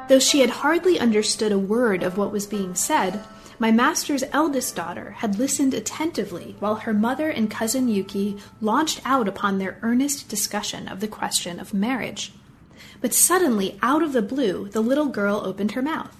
Though she had hardly understood a word of what was being said, my master's eldest daughter had listened attentively while her mother and cousin Yuki launched out upon their earnest discussion of the question of marriage. But suddenly, out of the blue, the little girl opened her mouth.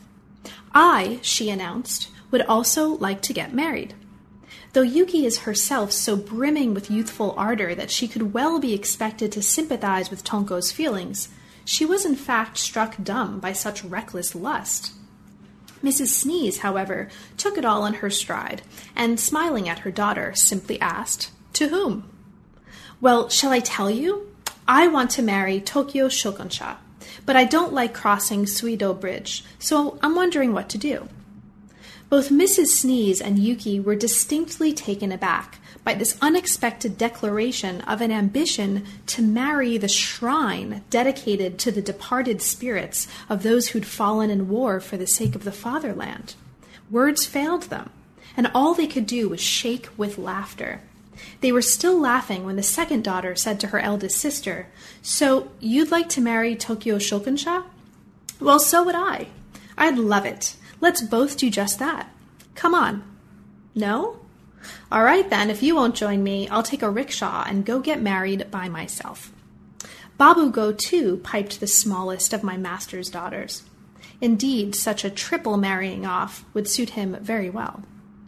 I, she announced, would also like to get married. Though Yuki is herself so brimming with youthful ardor that she could well be expected to sympathize with Tonko's feelings, she was in fact struck dumb by such reckless lust. Mrs. Sneeze, however, took it all in her stride, and smiling at her daughter, simply asked, "To whom?" "Well, shall I tell you? I want to marry Tokyo Shokonsha, but I don't like crossing Suido Bridge, so I'm wondering what to do." Both Mrs. Sneeze and Yuki were distinctly taken aback by this unexpected declaration of an ambition to marry the shrine dedicated to the departed spirits of those who'd fallen in war for the sake of the fatherland. Words failed them, and all they could do was shake with laughter. They were still laughing when the second daughter said to her eldest sister, "So you'd like to marry Tokyo Shokonsha?" "Well, so would I. I'd love it. Let's both do just that. Come on." "No? All right then, if you won't join me, I'll take a rickshaw and go get married by myself." Babugo, too, piped the smallest of my master's daughters. Indeed, such a triple marrying off would suit him very well.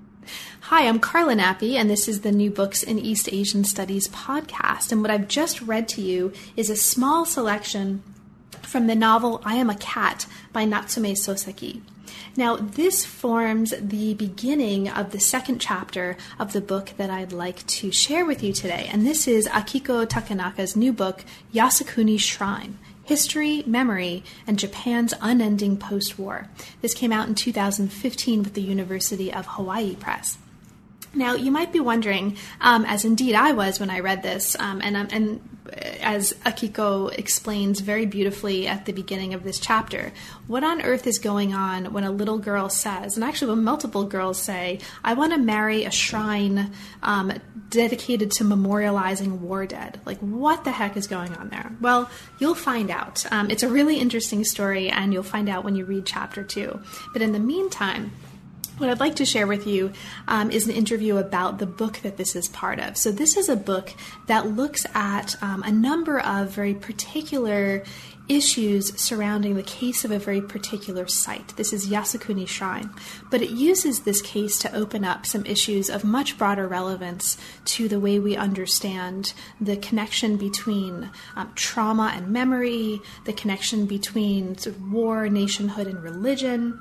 Hi, I'm Carla Nappi, and this is the New Books in East Asian Studies podcast, and what I've just read to you is a small selection from the novel I Am a Cat by Natsume Soseki. Now, this forms the beginning of the second chapter of the book that I'd like to share with you today, and this is Akiko Takenaka's new book, Yasukuni Shrine: History, Memory, and Japan's Unending Post-War. This came out in 2015 with the University of Hawaii Press. Now, you might be wondering, as indeed I was when I read this, and as Akiko explains very beautifully at the beginning of this chapter, what on earth is going on when a little girl says, and actually when multiple girls say, "I want to marry a shrine dedicated to memorializing war dead"? Like, what the heck is going on there? Well, you'll find out. It's a really interesting story, and you'll find out when you read chapter 2. But in the meantime, what I'd like to share with you is an interview about the book that this is part of. So this is a book that looks at a number of very particular issues surrounding the case of a very particular site. This is Yasukuni Shrine, but it uses this case to open up some issues of much broader relevance to the way we understand the connection between trauma and memory, the connection between sort of war, nationhood, and religion,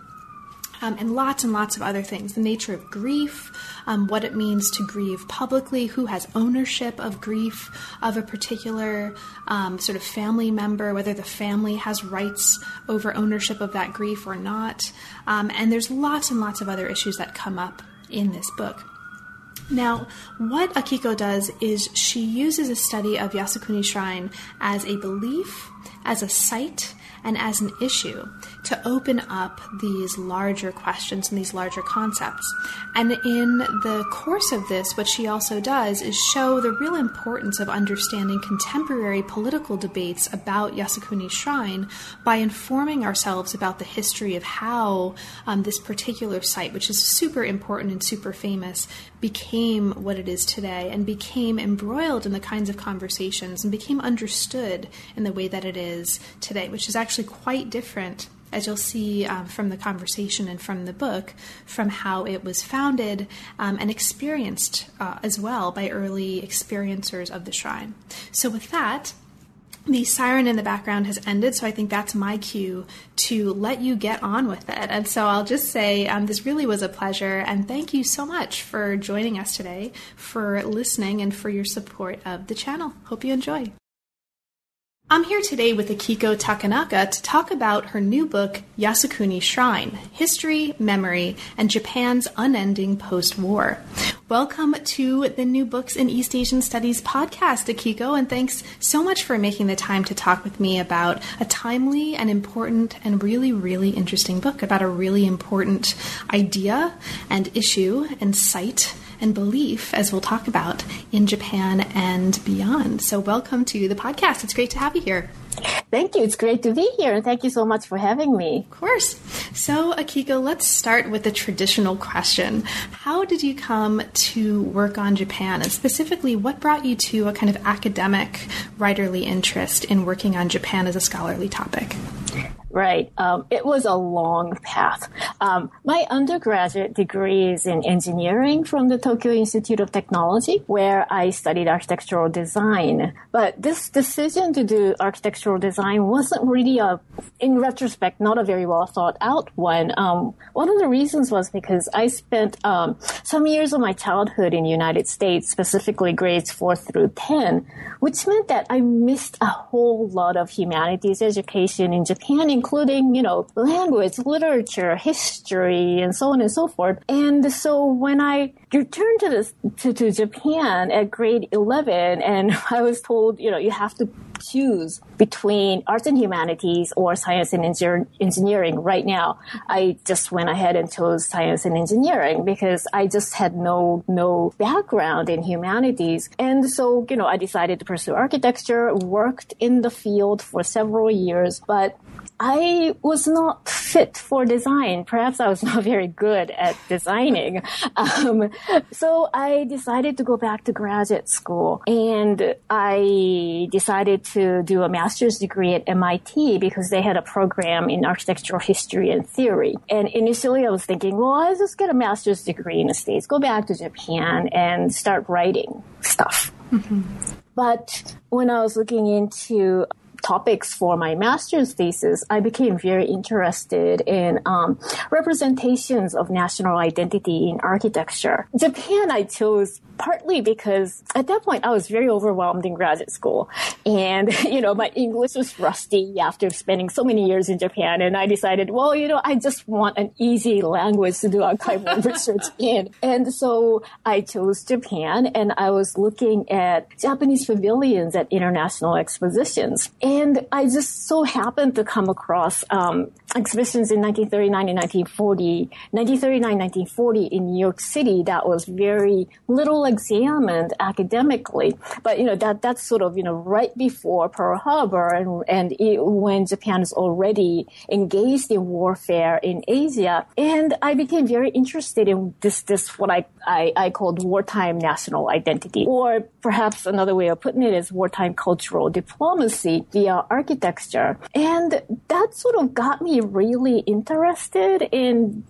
and lots of other things. The nature of grief, what it means to grieve publicly, who has ownership of grief of a particular sort of family member, whether the family has rights over ownership of that grief or not. And there's lots and lots of other issues that come up in this book. Now, what Akiko does is she uses a study of Yasukuni Shrine as a belief, as a site, and as an issue to open up these larger questions and these larger concepts. And in the course of this, what she also does is show the real importance of understanding contemporary political debates about Yasukuni Shrine by informing ourselves about the history of how this particular site, which is super important and super famous, became what it is today and became embroiled in the kinds of conversations and became understood in the way that it is today, which is actually quite different, as you'll see from the conversation and from the book, from how it was founded and experienced as well by early experiencers of the shrine. So with that, the siren in the background has ended, so I think that's my cue to let you get on with it. And so I'll just say this really was a pleasure, and thank you so much for joining us today, for listening, and for your support of the channel. Hope you enjoy. I'm here today with Akiko Takenaka to talk about her new book, Yasukuni Shrine: History, Memory, and Japan's Unending Post-War. Welcome to the New Books in East Asian Studies podcast, Akiko, and thanks so much for making the time to talk with me about a timely and important and really, really interesting book about a really important idea and issue and site and belief, as we'll talk about, in Japan and beyond. So welcome to the podcast. It's great to have you here. Thank you. It's great to be here. And thank you so much for having me. Of course. So, Akiko, let's start with the traditional question. How did you come to work on Japan? And specifically, what brought you to a kind of academic, writerly interest in working on Japan as a scholarly topic? Right. It was a long path. My undergraduate degree is in engineering from the Tokyo Institute of Technology, where I studied architectural design. But this decision to do architectural design wasn't really in retrospect, not a very well thought out one. One of the reasons was because I spent some years of my childhood in the United States, specifically grades 4 through 10, which meant that I missed a whole lot of humanities education in Japan, including, language, literature, history, and so on and so forth. And so when I returned to Japan at grade 11, and I was told, you have to choose between arts and humanities or science and engineering right now, I just went ahead and chose science and engineering because I just had no background in humanities. And so, I decided to pursue architecture, worked in the field for several years, but I was not fit for design. Perhaps I was not very good at designing. So I decided to go back to graduate school, and I decided to do a master's degree at MIT because they had a program in architectural history and theory. And initially I was thinking, well, I'll just get a master's degree in the States, go back to Japan and start writing stuff. Mm-hmm. But when I was looking into topics for my master's thesis, I became very interested in representations of national identity in architecture. Japan I chose partly because at that point I was very overwhelmed in graduate school. And, my English was rusty after spending so many years in Japan. And I decided, well, I just want an easy language to do archival research in. And so I chose Japan, and I was looking at Japanese pavilions at international expositions. And I just so happened to come across exhibitions in 1939 and 1940 in New York City that was very little examined academically. But, that's sort of, right before Pearl Harbor and when Japan is already engaged in warfare in Asia. And I became very interested in this what I called wartime national identity, or perhaps another way of putting it is wartime cultural diplomacy via architecture. And that sort of got me really interested in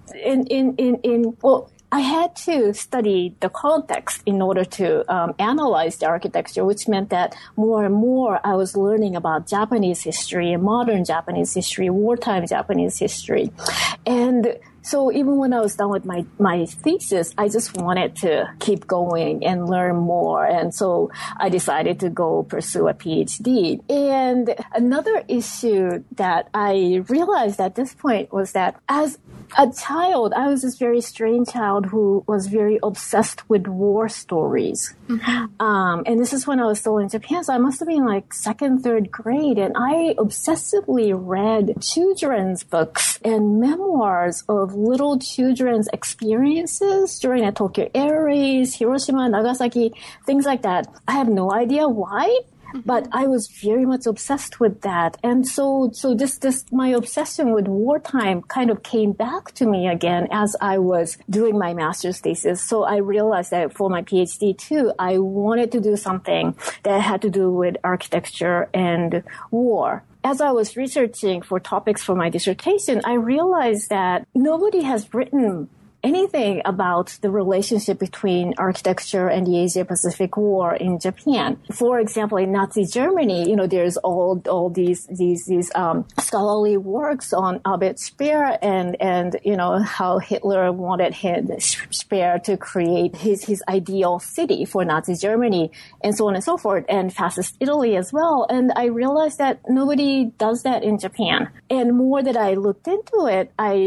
I had to study the context in order to analyze the architecture, which meant that more and more I was learning about Japanese history and modern Japanese history, wartime Japanese history. And so even when I was done with my thesis, I just wanted to keep going and learn more. And so I decided to go pursue a PhD. And another issue that I realized at this point was that as a child, I was this very strange child who was very obsessed with war stories. Mm-hmm. And this is when I was still in Japan, so I must have been like second, third grade. And I obsessively read children's books and memoirs of little children's experiences during the Tokyo air raids, Hiroshima, Nagasaki, things like that. I have no idea why. But I was very much obsessed with that. And so my obsession with wartime kind of came back to me again as I was doing my master's thesis. So I realized that for my PhD too, I wanted to do something that had to do with architecture and war. As I was researching for topics for my dissertation, I realized that nobody has written anything about the relationship between architecture and the Asia-Pacific War in Japan. For example, in Nazi Germany, there's all these scholarly works on Albert Speer and how Hitler wanted Speer to create his ideal city for Nazi Germany, and so on and so forth, and fascist Italy as well. And I realized that nobody does that in Japan. And more that I looked into it, I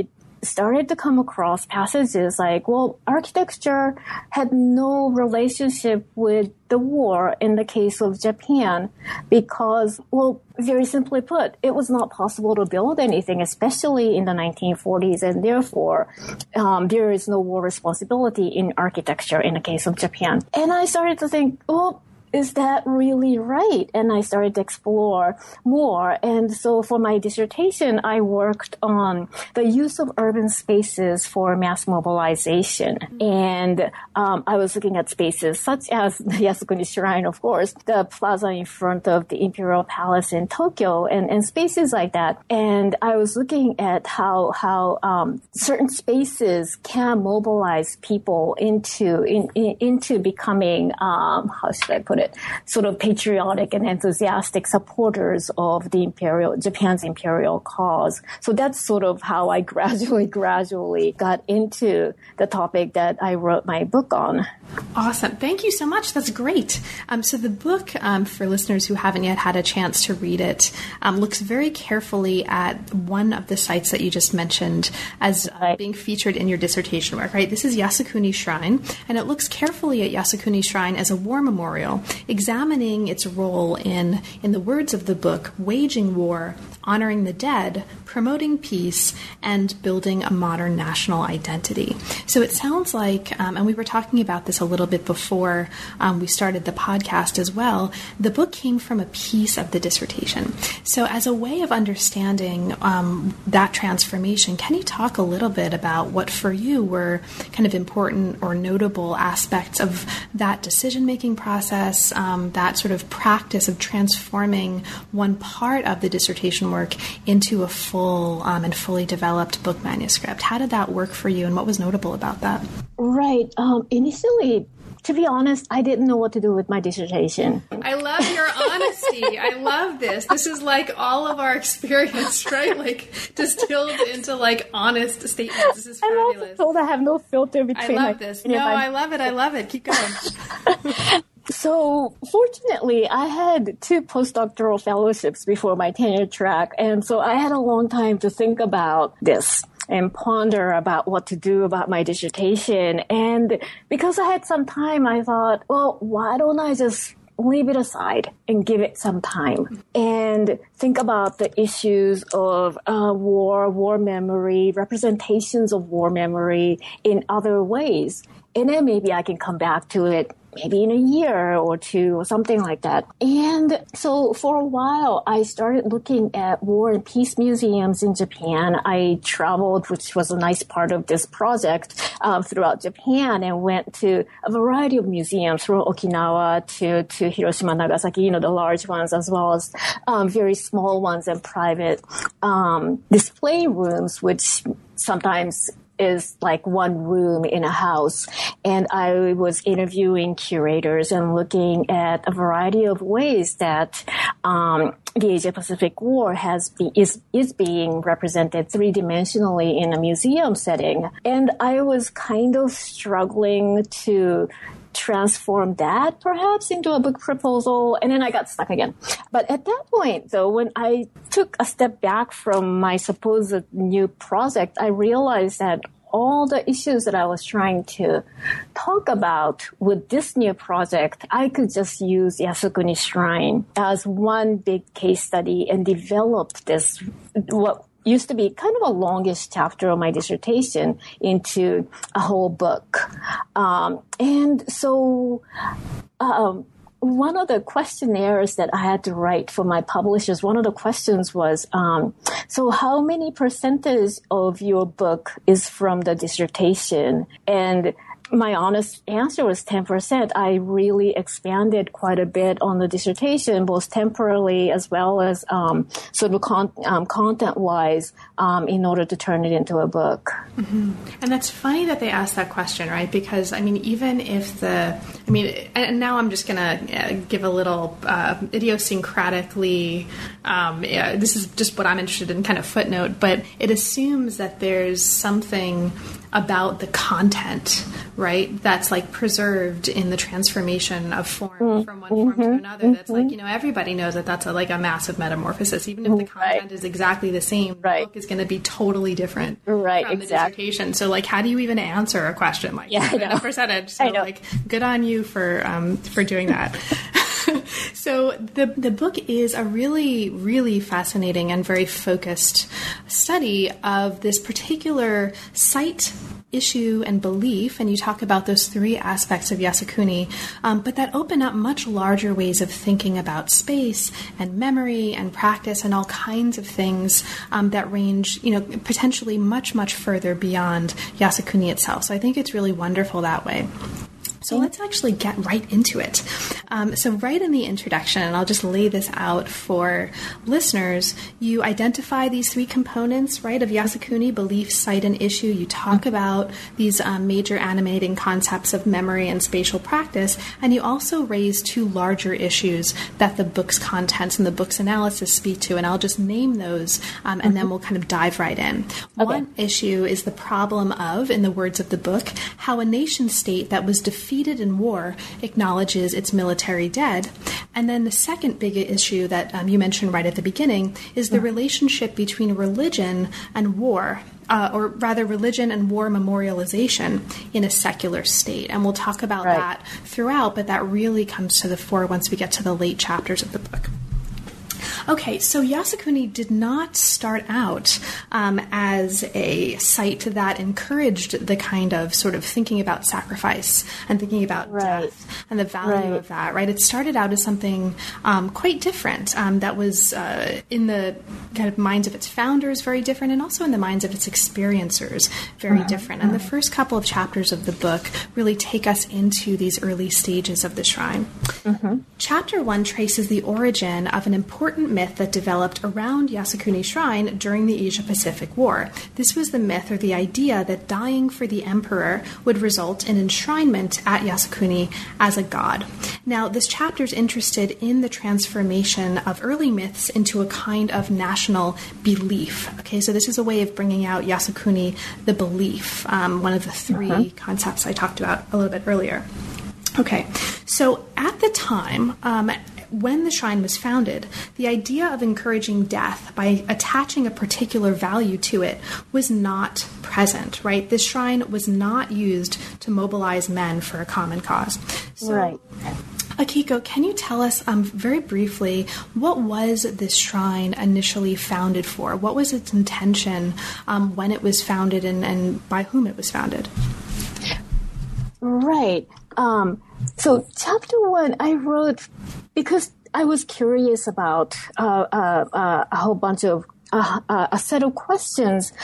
started to come across passages like, well, architecture had no relationship with the war in the case of Japan because, well, very simply put, it was not possible to build anything, especially in the 1940s, and therefore there is no war responsibility in architecture in the case of Japan. And I started to think, well, is that really right? And I started to explore more. And so for my dissertation, I worked on the use of urban spaces for mass mobilization. And I was looking at spaces such as the Yasukuni Shrine, of course, the plaza in front of the Imperial Palace in Tokyo, and spaces like that. And I was looking at how certain spaces can mobilize people into becoming, how should I put it, sort of patriotic and enthusiastic supporters of Japan's imperial cause. So that's sort of how I gradually got into the topic that I wrote my book on. Awesome. Thank you so much. That's great. So the book, for listeners who haven't yet had a chance to read it, looks very carefully at one of the sites that you just mentioned as being featured in your dissertation work, right? This is Yasukuni Shrine, and it looks carefully at Yasukuni Shrine as a war memorial, examining its role in the words of the book, waging war, honoring the dead, promoting peace, and building a modern national identity. So it sounds like, and we were talking about this a little bit before we started the podcast as well, the book came from a piece of the dissertation. So as a way of understanding that transformation, can you talk a little bit about what for you were kind of important or notable aspects of that decision-making process, that sort of practice of transforming one part of the dissertation work into a full and fully developed book manuscript? How did that work for you, and what was notable about that? Right. Initially, to be honest, I didn't know what to do with my dissertation. I love your honesty. I love this. This is like all of our experience, right? Like distilled into like honest statements. This is fabulous. I'm also told I have no filter between. I love this. No, I love it. I love it. Keep going. So fortunately, I had 2 postdoctoral fellowships before my tenure track, and so I had a long time to think about this and ponder about what to do about my dissertation. And because I had some time, I thought, well, why don't I just leave it aside and give it some time and think about the issues of war memory, representations of war memory in other ways. And then maybe I can come back to it maybe in a year or 2 or something like that. And so for a while, I started looking at war and peace museums in Japan. I traveled, which was a nice part of this project, throughout Japan, and went to a variety of museums from Okinawa to Hiroshima, Nagasaki, the large ones, as well as very small ones and private display rooms, which sometimes is like one room in a house. And I was interviewing curators and looking at a variety of ways that the Asia-Pacific War is being represented 3-dimensionally in a museum setting. And I was kind of struggling to transform that perhaps into a book proposal, and then I got stuck again. But at that point, though, when I took a step back from my supposed new project, I realized that all the issues that I was trying to talk about with this new project, I could just use Yasukuni Shrine as one big case study and develop this, what used to be kind of a longish chapter of my dissertation, into a whole book. And so one of the questionnaires that I had to write for my publishers, one of the questions was, so how many percentage of your book is from the dissertation? And my honest answer was 10%. I really expanded quite a bit on the dissertation, both temporally as well as sort of content-wise, in order to turn it into a book. Mm-hmm. And that's funny that they asked that question, right? Because, I mean, even if and now I'm just going to give a little idiosyncratically, this is just what I'm interested in, kind of footnote, but it assumes that there's something about the content, right? That's like preserved in the transformation of form from one form to another. That's like, everybody knows that that's a massive metamorphosis. Even if the content is exactly the same, the book is going to be totally different from the dissertation. So like, how do you even answer a question like that in a percentage? So like, good on you for doing that. So the book is a really, really fascinating and very focused study of this particular site, issue, and belief, and you talk about those three aspects of Yasukuni, but that open up much larger ways of thinking about space and memory and practice and all kinds of things that range, potentially much, much further beyond Yasukuni itself. So I think it's really wonderful that way. So let's actually get right into it. So right in the introduction, and I'll just lay this out for listeners, you identify these three components, right, of Yasukuni: belief, site, and issue. You talk about these major animating concepts of memory and spatial practice, and you also raise two larger issues that the book's contents and the book's analysis speak to, and I'll just name those, and then we'll kind of dive right in. Okay. One issue is the problem of, in the words of the book, how a nation state that was defeated in war acknowledges its military dead. And then the second big issue that you mentioned right at the beginning is the relationship between religion and war, or rather religion and war memorialization in a secular state. And we'll talk about that throughout, but that really comes to the fore once we get to the late chapters of the book. Okay, so Yasukuni did not start out as a site that encouraged the kind of sort of thinking about sacrifice and thinking about death and the value of that, right? It started out as something quite different that was in the kind of minds of its founders very different, and also in the minds of its experiencers very different. And the first couple of chapters of the book really take us into these early stages of the shrine. Chapter 1 traces the origin of an important myth that developed around Yasukuni Shrine during the Asia-Pacific War. This was the myth, or the idea, that dying for the emperor would result in enshrinement at Yasukuni as a god. Now, this chapter is interested in the transformation of early myths into a kind of national belief. Okay, so this is a way of bringing out Yasukuni, the belief, one of the three concepts I talked about a little bit earlier. Okay, so at the time, when the shrine was founded, the idea of encouraging death by attaching a particular value to it was not present, right? This shrine was not used to mobilize men for a common cause. So, Akiko, can you tell us very briefly, what was this shrine initially founded for? What was its intention when it was founded, and by whom it was founded? Right. So chapter 1, I wrote because I was curious about a whole bunch of a set of questions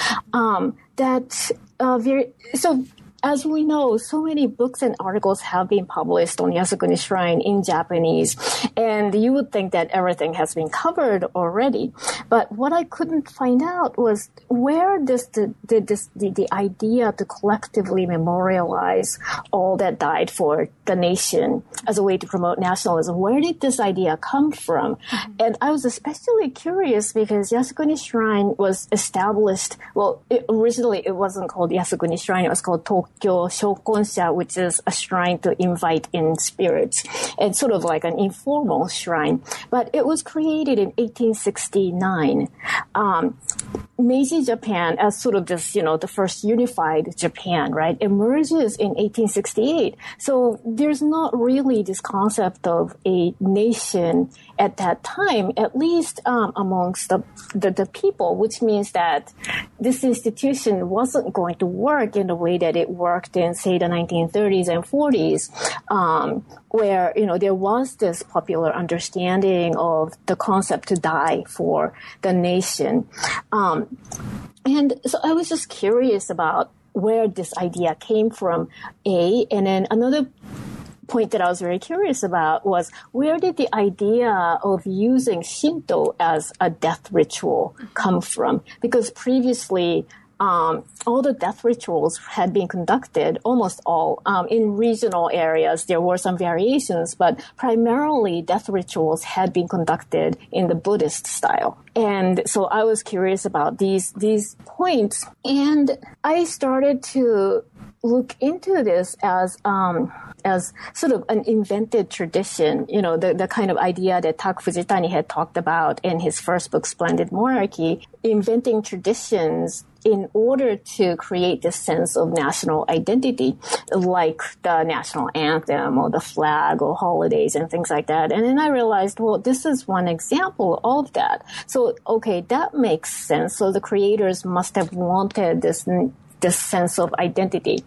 so. As we know, so many books and articles have been published on Yasukuni Shrine in Japanese, and you would think that everything has been covered already. But what I couldn't find out was where does the idea to collectively memorialize all that died for the nation as a way to promote nationalism, where did this idea come from? And I was especially curious because Yasukuni Shrine was established, originally it wasn't called Yasukuni Shrine, it was called Tokyo Shokonsha, which is a shrine to invite in spirits. It's sort of like an informal shrine, but it was created in 1869. Meiji Japan, as sort of this, the first unified Japan, right, emerges in 1868. So there's not really this concept of a nation at that time, at least amongst the people, which means that this institution wasn't going to work in the way that it worked in, say, the 1930s and 40s, where, there was this popular understanding of the concept to die for the nation. And so I was just curious about where this idea came from, and then another point that I was very curious about was where did the idea of using Shinto as a death ritual come from? Because previously, all the death rituals had been conducted, almost all, in regional areas. There were some variations, but primarily death rituals had been conducted in the Buddhist style. And so I was curious about these points, and I started to look into this as sort of an invented tradition, the kind of idea that Tak Fujitani had talked about in his first book, Splendid Monarchy, inventing traditions in order to create this sense of national identity, like the national anthem or the flag or holidays and things like that. And then I realized, well, this is one example of that. So, okay, that makes sense. So the creators must have wanted this sense of identity.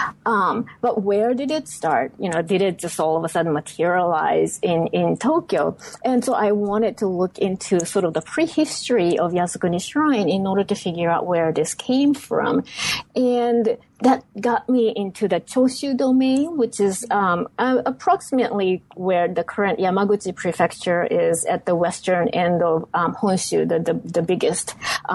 But where did it start? Did it just all of a sudden materialize in Tokyo? And so I wanted to look into sort of the prehistory of Yasukuni Shrine in order to figure out where this came from. And that got me into the Choshu domain, which is approximately where the current Yamaguchi prefecture is at the western end of Honshu, the biggest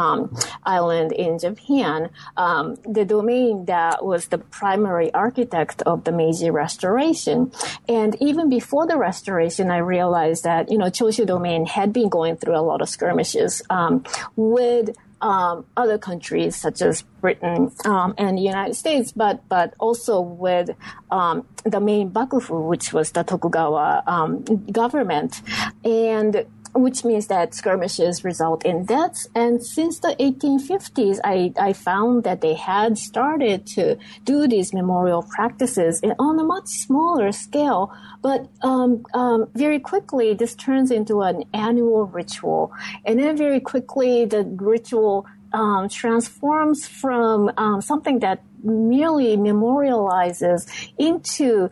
island in Japan. The domain that was the primary architect of the Meiji Restoration. And even before the restoration, I realized that, Choshu domain had been going through a lot of skirmishes with other countries such as Britain and the United States, but also with the main Bakufu, which was the Tokugawa government, and which means that skirmishes result in deaths. And since the 1850s, I found that they had started to do these memorial practices on a much smaller scale. But very quickly, this turns into an annual ritual. And then very quickly, the ritual transforms from something that merely memorializes into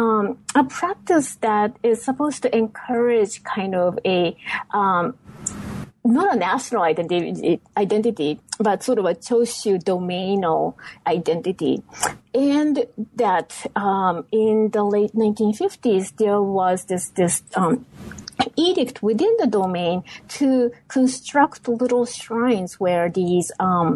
a practice that is supposed to encourage kind of a not a national identity, but sort of a Choshu domainal identity. And that in the late 1950s, there was this edict within the domain to construct little shrines where these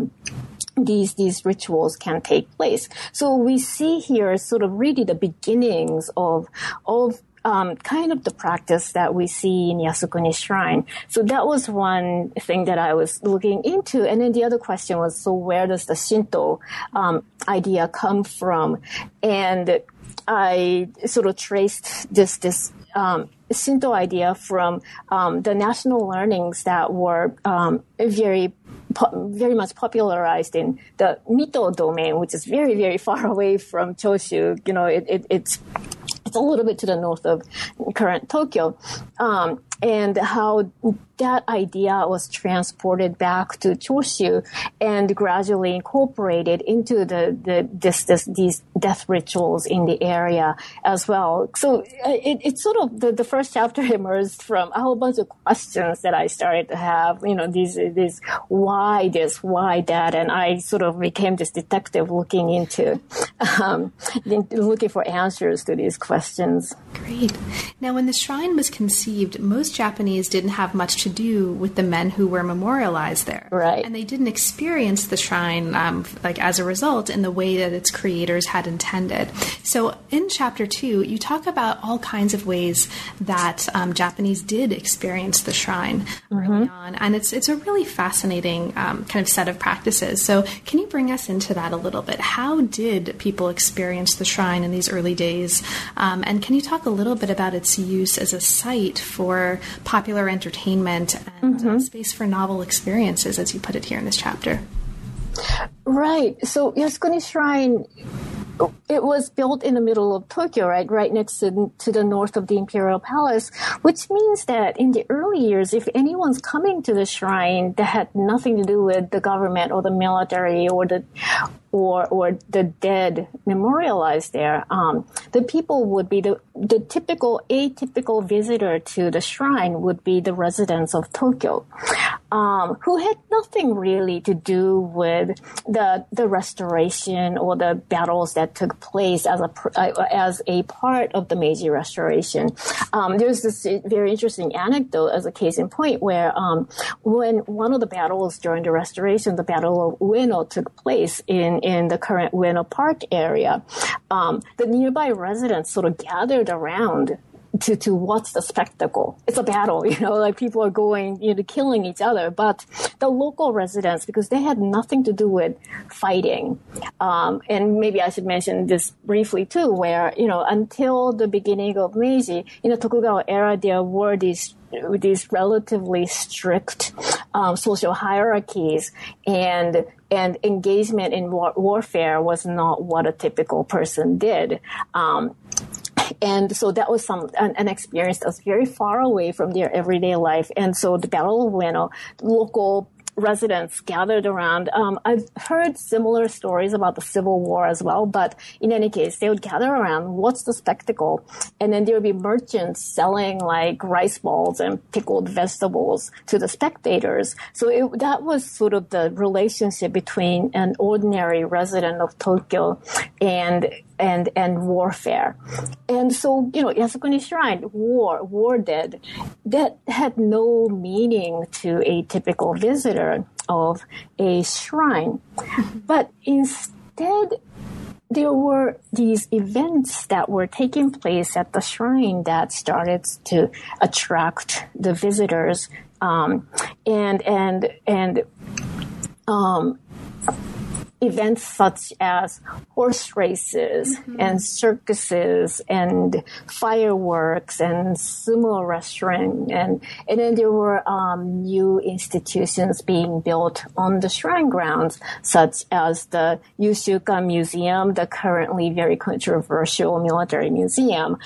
rituals can take place. So we see here sort of really the beginnings of kind of the practice that we see in Yasukuni Shrine. So that was one thing that I was looking into. And then the other question was, so where does the Shinto idea come from? And I sort of traced this Shinto idea from the national learnings that were very much popularized in the Mito domain, which is very, very far away from Choshu. It's a little bit to the north of current Tokyo, and how that idea was transported back to Choshu and gradually incorporated into these death rituals in the area as well. So it's sort of the first chapter emerged from a whole bunch of questions that I started to have. These why this, why that, and I sort of became this detective looking into looking for answers to these questions. Great. Now, when the shrine was conceived, most Japanese didn't have much to do with the men who were memorialized there. Right. And they didn't experience the shrine as a result in the way that its creators had intended. So in Chapter 2, you talk about all kinds of ways that Japanese did experience the shrine early on. And it's a really fascinating kind of set of practices. So can you bring us into that a little bit? How did people experience the shrine in these early days? And can you talk a little bit about its use as a site for popular entertainment and space for novel experiences, as you put it here in this chapter? Right. So Yasukuni Shrine, it was built in the middle of Tokyo, right next to the north of the Imperial Palace, which means that in the early years, if anyone's coming to the shrine that had nothing to do with the government or the military or the dead memorialized there, the people would be the atypical visitor to the shrine would be the residents of Tokyo. who had nothing really to do with the restoration or the battles that took place as a part of the Meiji Restoration. There's this very interesting anecdote as a case in point where when one of the battles during the restoration, the Battle of Ueno, took place in the current Ueno Park area, the nearby residents sort of gathered around to watch the spectacle. It's a battle, like people are going, killing each other. But the local residents, because they had nothing to do with fighting, and maybe I should mention this briefly too, where, until the beginning of Meiji, in the Tokugawa era, there were these relatively strict social hierarchies, and engagement in warfare was not what a typical person did. And so that was an experience that was very far away from their everyday life. And so the Battle of Ueno, local residents gathered around. I've heard similar stories about the Civil War as well, but in any case, they would gather around, watch the spectacle, and then there would be merchants selling like rice balls and pickled vegetables to the spectators. So that was sort of the relationship between an ordinary resident of Tokyo and warfare. And so, Yasukuni Shrine, war dead, that had no meaning to a typical visitor of a shrine. But instead, there were these events that were taking place at the shrine that started to attract the visitors, events such as horse races and circuses and fireworks and sumo wrestling, and then there were new institutions being built on the shrine grounds, such as the Yushuka Museum, the currently very controversial military museum.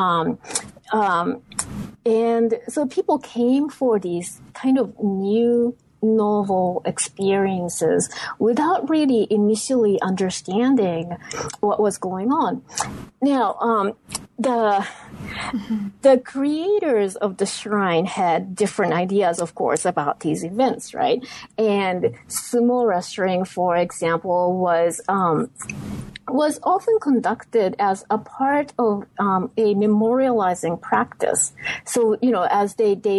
And so people came for these kind of new novel experiences without really initially understanding what was going on. Now, the creators of the shrine had different ideas, of course, about these events, right? And sumo wrestling, for example, was often conducted as a part of a memorializing practice. So, as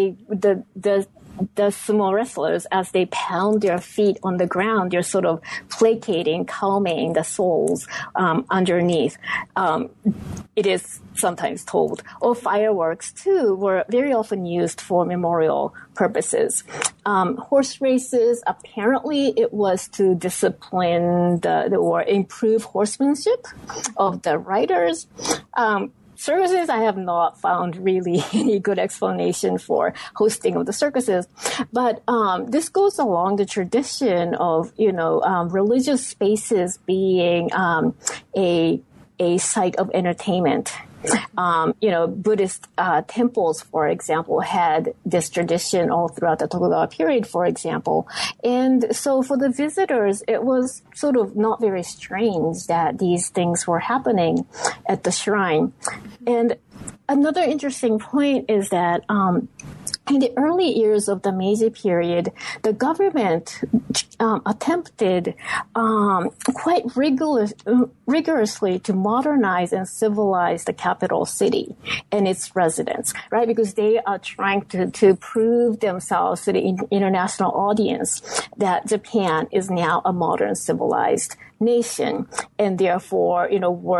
the sumo wrestlers, as they pound their feet on the ground, they're sort of placating, calming the souls underneath. It is sometimes told. Or fireworks, too, were very often used for memorial purposes. Horse races, apparently it was to discipline or improve horsemanship of the riders. Circuses, I have not found really any good explanation for hosting of the circuses, but this goes along the tradition of religious spaces being a site of entertainment. Buddhist temples, for example, had this tradition all throughout the Tokugawa period, for example. And so for the visitors, it was sort of not very strange that these things were happening at the shrine. And another interesting point is that in the early years of the Meiji period, the government attempted quite rigorously to modernize and civilize the capital city and its residents, right? Because they are trying to prove themselves to the international audience that Japan is now a modern civilized nation, and therefore,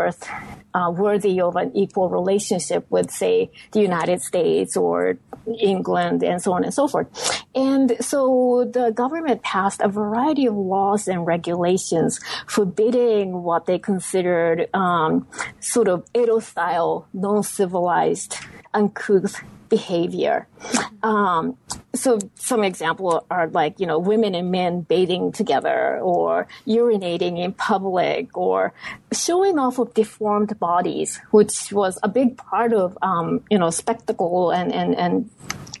worthy of an equal relationship with, say, the United States or England, and so on and so forth. And so the government passed a variety of laws and regulations forbidding what they considered sort of Edo-style, non-civilized, uncouth behavior. So some examples are like, women and men bathing together, or urinating in public, or showing off of deformed bodies, which was a big part of, spectacle and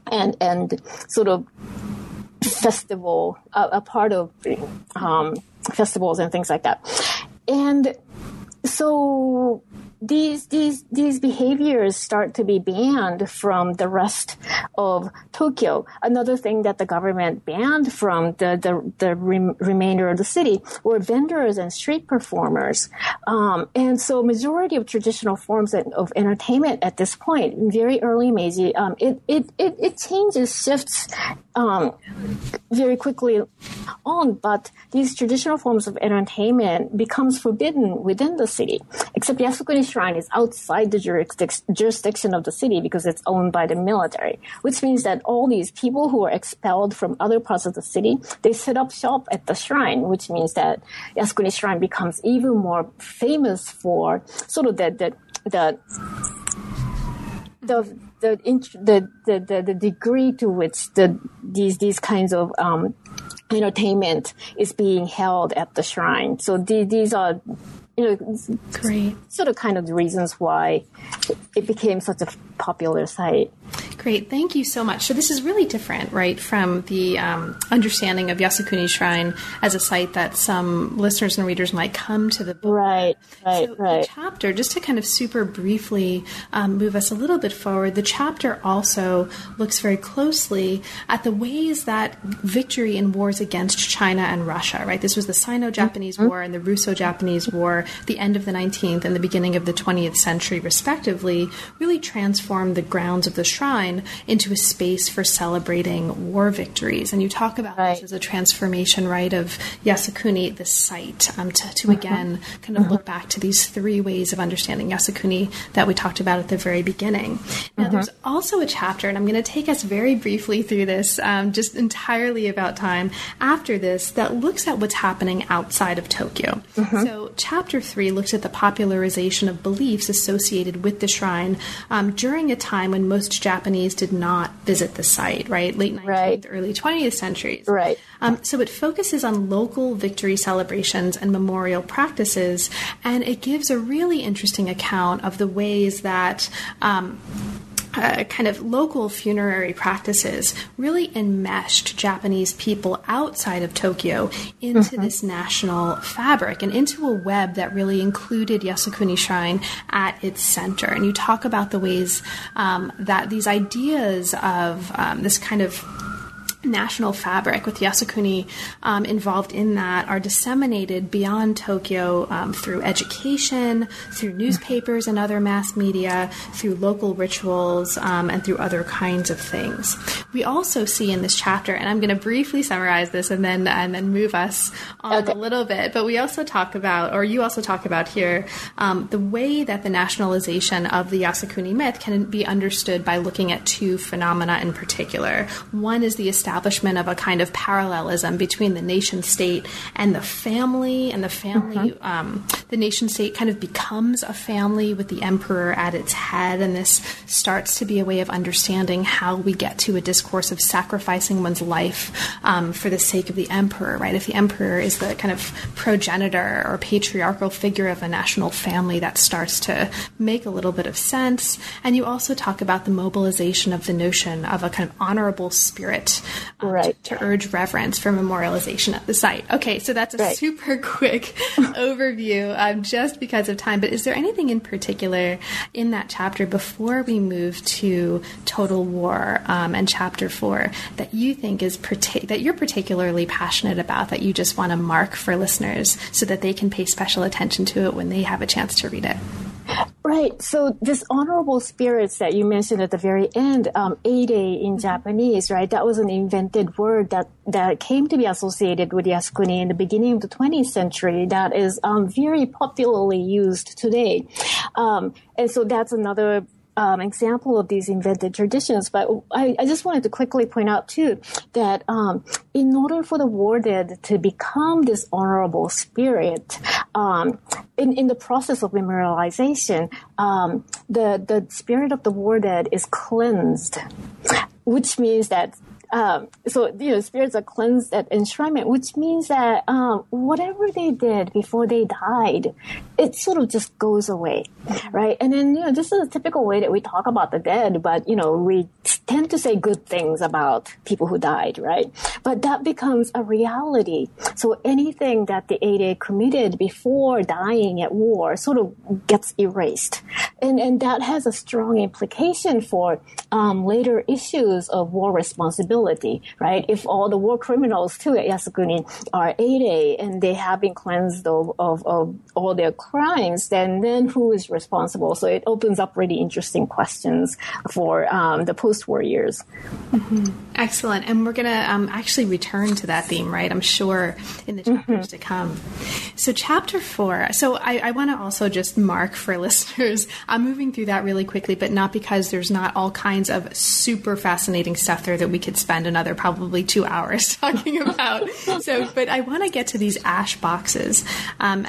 sort of festival, a part of festivals and things like that. And so these behaviors start to be banned from the rest of Tokyo. Another thing that the government banned from the remainder of the city were vendors and street performers. And so majority of traditional forms of entertainment at this point, very early Meiji, it changes, shifts very quickly on, but these traditional forms of entertainment becomes forbidden within the city, except Yasukuni Shrine is outside the jurisdiction of the city because it's owned by the military, which means that all these people who are expelled from other parts of the city, they set up shop at the shrine, which means that Yasukuni Shrine becomes even more famous for sort of the degree to which these kinds of entertainment is being held at the shrine. So these are, great, sort of kind of the reasons why it became such a popular site. Great. Thank you so much. So this is really different, right, from the understanding of Yasukuni Shrine as a site that some listeners and readers might come to the book. Right. The chapter, just to kind of super briefly move us a little bit forward, the chapter also looks very closely at the ways that victory in wars against China and Russia, right? This was the Sino-Japanese War and the Russo-Japanese War, the end of the 19th and the beginning of the 20th century, respectively, really transformed the grounds of the shrine into a space for celebrating war victories. And you talk about this as a transformation, right, of Yasukuni, the site, to again kind of look back to these three ways of understanding Yasukuni that we talked about at the very beginning. Now, there's also a chapter, and I'm going to take us very briefly through this, just entirely about time after this, that looks at what's happening outside of Tokyo. So chapter 3 looks at the popularization of beliefs associated with the shrine during a time when most Japanese did not visit the site, right? Late 19th, early 20th centuries. Right. So it focuses on local victory celebrations and memorial practices, and it gives a really interesting account of the ways that kind of local funerary practices really enmeshed Japanese people outside of Tokyo into this national fabric and into a web that really included Yasukuni Shrine at its center. And you talk about the ways that these ideas of this kind of national fabric with Yasukuni involved in that are disseminated beyond Tokyo through education, through newspapers and other mass media, through local rituals, and through other kinds of things. We also see in this chapter, and I'm going to briefly summarize this and then move us on a little bit, but we also talk about, or you also talk about here, the way that the nationalization of the Yasukuni myth can be understood by looking at two phenomena in particular. One is the establishment of a kind of parallelism between the nation state and the family, the nation state kind of becomes a family with the emperor at its head, and this starts to be a way of understanding how we get to a discourse of sacrificing one's life for the sake of the emperor, right? If the emperor is the kind of progenitor or patriarchal figure of a national family, that starts to make a little bit of sense. And you also talk about the mobilization of the notion of a kind of honorable spirit to urge reverence for memorialization at the site. Okay, so that's a super quick overview just because of time. But is there anything in particular in that chapter before we move to Total War and Chapter 4 that you think is that you're particularly passionate about, that you just want to mark for listeners so that they can pay special attention to it when they have a chance to read it? Right. So this honorable spirits that you mentioned at the very end, Eide in Japanese, right? That was an invented word that came to be associated with Yasukuni in the beginning of the 20th century that is very popularly used today. And so that's another example of these invented traditions. But I just wanted to quickly point out, too, that in order for the war dead to become this honorable spirit, in the process of memorialization, the spirit of the war dead is cleansed, which means that spirits are cleansed at enshrinement, which means that whatever they did before they died, it sort of just goes away, right? And then, this is a typical way that we talk about the dead, but, we tend to say good things about people who died, right? But that becomes a reality. So anything that the 8A committed before dying at war sort of gets erased. And that has a strong implication for later issues of war responsibility, right? If all the war criminals too at Yasukuni are 8A and they have been cleansed of all their crimes, then who is responsible? So it opens up really interesting questions for the post-war years. Mm-hmm. Excellent. And we're going to actually return to that theme, right? I'm sure in the chapters to come. So chapter 4. So I want to also just mark for listeners, I'm moving through that really quickly, but not because there's not all kinds of super fascinating stuff there that we could spend another probably 2 hours talking about. But I want to get to these ash boxes and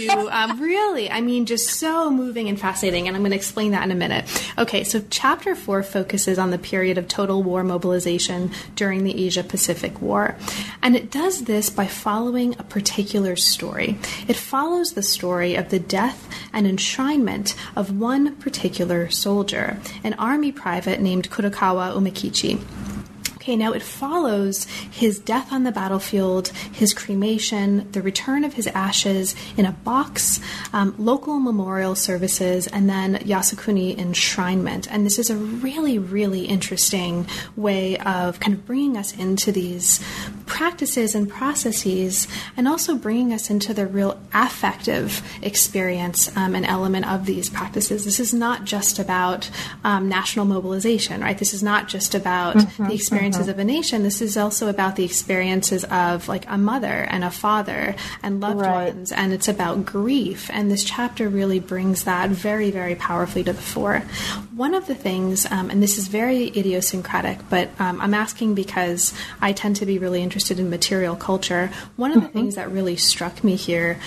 to really, just so moving and fascinating. And I'm going to explain that in a minute. Okay, so chapter 4 focuses on the period of total war mobilization during the Asia-Pacific War. And it does this by following a particular story. It follows the story of the death and enshrinement of one particular soldier, an army private named Kurokawa Umekichi. Okay, now it follows his death on the battlefield, his cremation, the return of his ashes in a box, local memorial services, and then Yasukuni enshrinement. And this is a really, really interesting way of kind of bringing us into these practices and processes, and also bringing us into the real affective experience and element of these practices. This is not just about national mobilization, right? This is not just about the experiences of a nation. This is also about the experiences of like a mother and a father and loved ones, and it's about grief. And this chapter really brings that very, very powerfully to the fore. One of the things, and this is very idiosyncratic, but I'm asking because I tend to be really interested in material culture. One of the things that really struck me here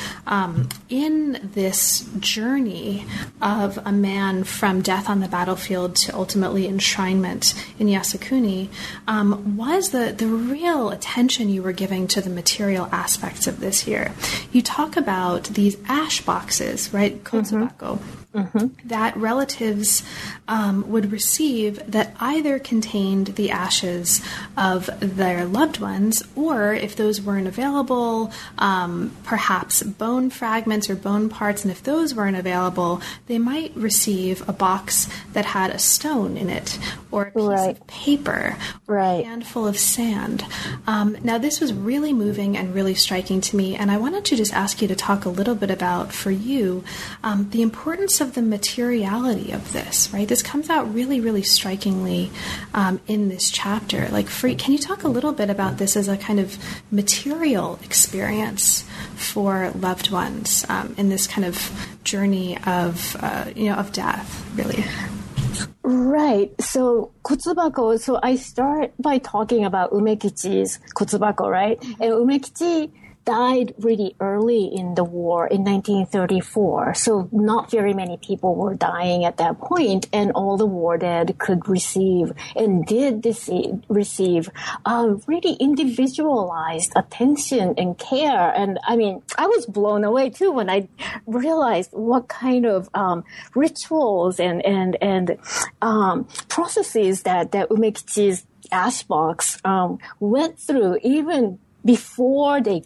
in this journey of a man from death on the battlefield to ultimately enshrinement in Yasukuni was the real attention you were giving to the material aspects of this here. You talk about these ash boxes, right? Kotsubako. That relatives would receive that either contained the ashes of their loved ones, or if those weren't available, perhaps bone fragments or bone parts, and if those weren't available, they might receive a box that had a stone in it, or a piece of paper, or a handful of sand. Now, this was really moving and really striking to me, and I wanted to just ask you to talk a little bit about, for you, the importance of the materiality of this, right? This comes out really, really strikingly in this chapter. Can you talk a little bit about this as a kind of material experience for loved ones in this kind of journey of death, really? Right. So Kotsubako, so I start by talking about Umekichi's Kotsubako, right? And Umekichi died really early in the war in 1934. So not very many people were dying at that point, and all the war dead could receive and did receive really individualized attention and care. And I was blown away too when I realized what kind of rituals and processes that Umekichi's ash box went through, even before they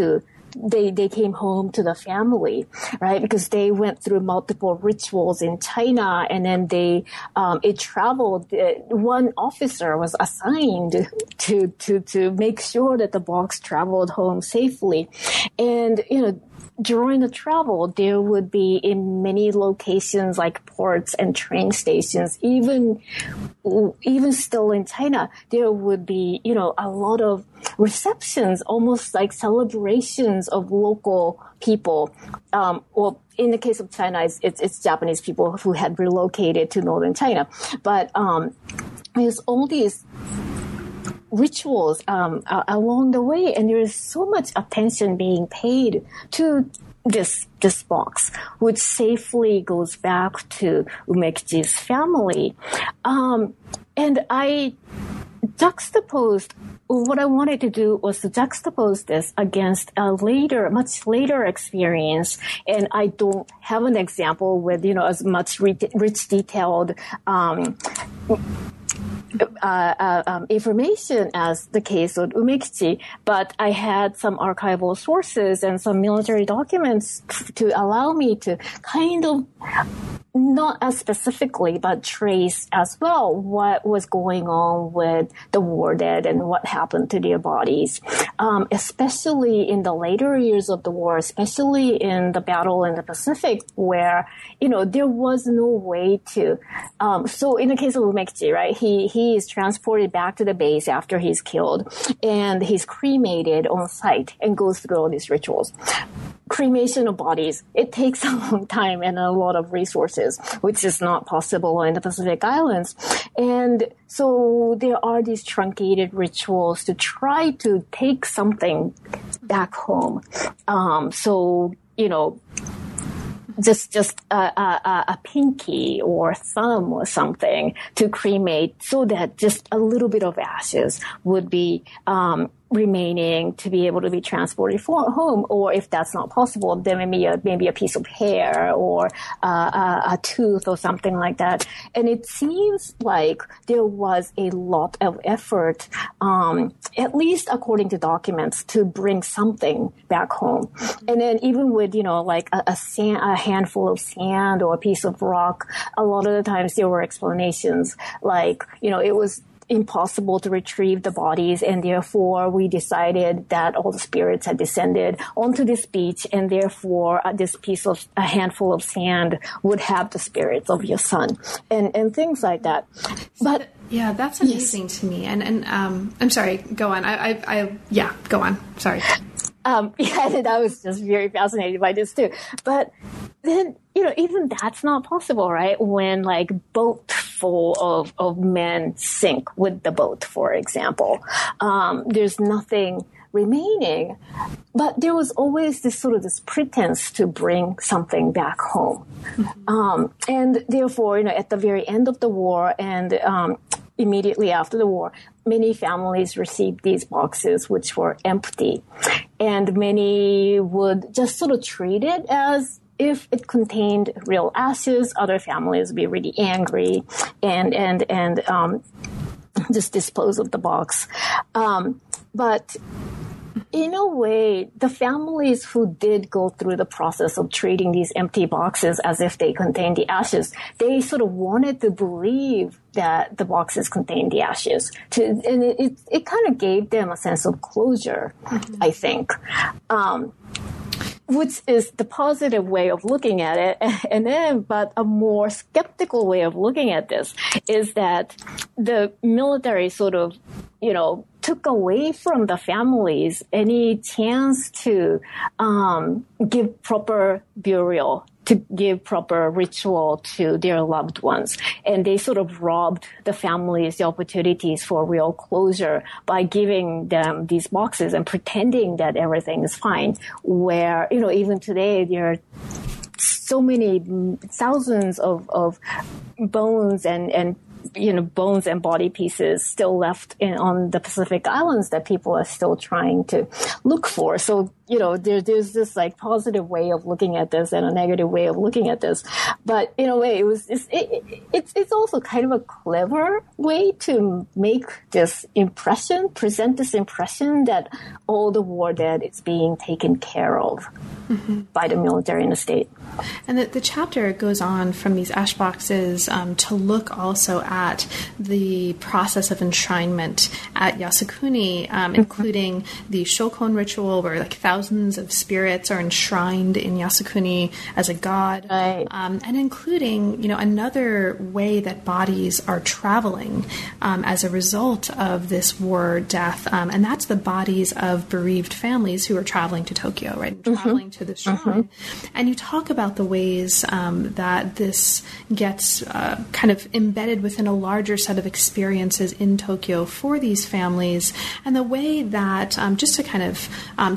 came home to the family, right? Because they went through multiple rituals in China, and then it traveled. One officer was assigned to make sure that the box traveled home safely. And, during the travel, there would be in many locations like ports and train stations, even still in China, there would be, a lot of receptions, almost like celebrations of local people. Well, in the case of China, it's Japanese people who had relocated to northern China. But there's all these rituals along the way, and there is so much attention being paid to this box, which safely goes back to Umekichi's family. And what I wanted to do was to juxtapose this against a much later experience. And I don't have an example with, as much rich detailed, information as the case of Umekichi, but I had some archival sources and some military documents to allow me to kind of, not as specifically, but trace as well what was going on with the war dead and what happened to their bodies, especially in the later years of the war, especially in the battle in the Pacific, where, there was no way to, so in the case of Umekichi, right, he is transported back to the base after he's killed, and he's cremated on site and goes through all these rituals. Cremation of bodies, it takes a long time and a lot of resources, which is not possible in the Pacific Islands. And so there are these truncated rituals to try to take something back home. Just a pinky or thumb or something to cremate so that just a little bit of ashes would be remaining to be able to be transported home, or if that's not possible, then maybe a piece of hair or a tooth or something like that. And it seems like there was a lot of effort, at least according to documents, to bring something back home. And then even with a handful of sand or a piece of rock, a lot of the times there were explanations like it was impossible to retrieve the bodies, and therefore we decided that all the spirits had descended onto this beach, and therefore a handful of sand would have the spirits of your son, and things like that. But yeah, that's amazing to me. And I'm sorry, go on. Go on. Sorry. I was just very fascinated by this too. But then, even that's not possible, right? When boat full of men sink with the boat, for example, there's nothing remaining, but there was always this pretense to bring something back home. Mm-hmm. And therefore, at the very end of the war and, immediately after the war, many families received these boxes which were empty, and many would just treat it as if it contained real ashes. Other families would be really angry and just dispose of the box. But in a way, the families who did go through the process of treating these empty boxes as if they contained the ashes, they wanted to believe that the boxes contained the ashes. And it kind of gave them a sense of closure, mm-hmm. I think. Which is the positive way of looking at it. But a more skeptical way of looking at this is that the military took away from the families any chance to give proper burial, to give proper ritual to their loved ones. And they robbed the families the opportunities for real closure by giving them these boxes and pretending that everything is fine. Where, even today there are so many thousands of bones and bones and body pieces still left on the Pacific Islands that people are still trying to look for. So, there's this positive way of looking at this and a negative way of looking at this. But in a way, it's also kind of a clever way to make this impression, present this impression that all the war dead is being taken care of mm-hmm. by the military and the state. And the chapter goes on from these ash boxes to look also at the process of enshrinement at Yasukuni, including the Shokon ritual, where thousands of spirits are enshrined in Yasukuni as a god, right. And including another way that bodies are traveling as a result of this war death, and that's the bodies of bereaved families who are traveling to Tokyo, right, and traveling mm-hmm. to the shrine. Mm-hmm. And you talk about the ways that this gets kind of embedded within a larger set of experiences in Tokyo for these families, and the way that, just to kind of touch on what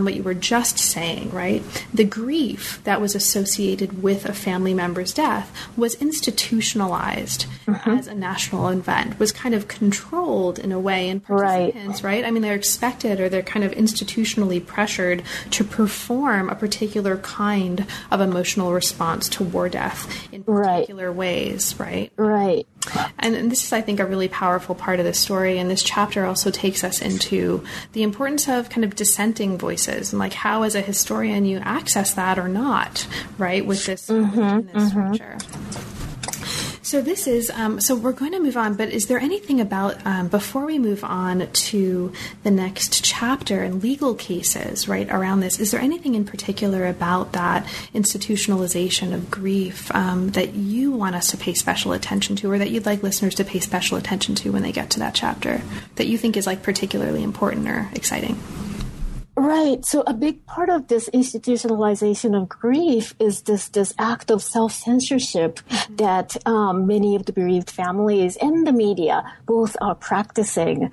what you were just saying, right? The grief that was associated with a family member's death was institutionalized as a national event, was kind of controlled in a way, and participants, right? I mean, they're expected, or they're kind of institutionally pressured to perform a particular kind of emotional response to war death in particular ways, right? Right. And this is, I think, a really powerful part of the story. And this chapter also takes us into the importance of kind of dissenting voices and like how, as a historian, you access that or not, right, with this, in this structure. So this is, so we're going to move on, but is there anything about, before we move on to the next chapter and legal cases, right, around this, is there anything in particular about that institutionalization of grief that you want us to pay special attention to, or that you'd like listeners to pay special attention to when they get to that chapter, that you think is like particularly important or exciting? Right. So a big part of this institutionalization of grief is this act of self-censorship that many of the bereaved families and the media both are practicing.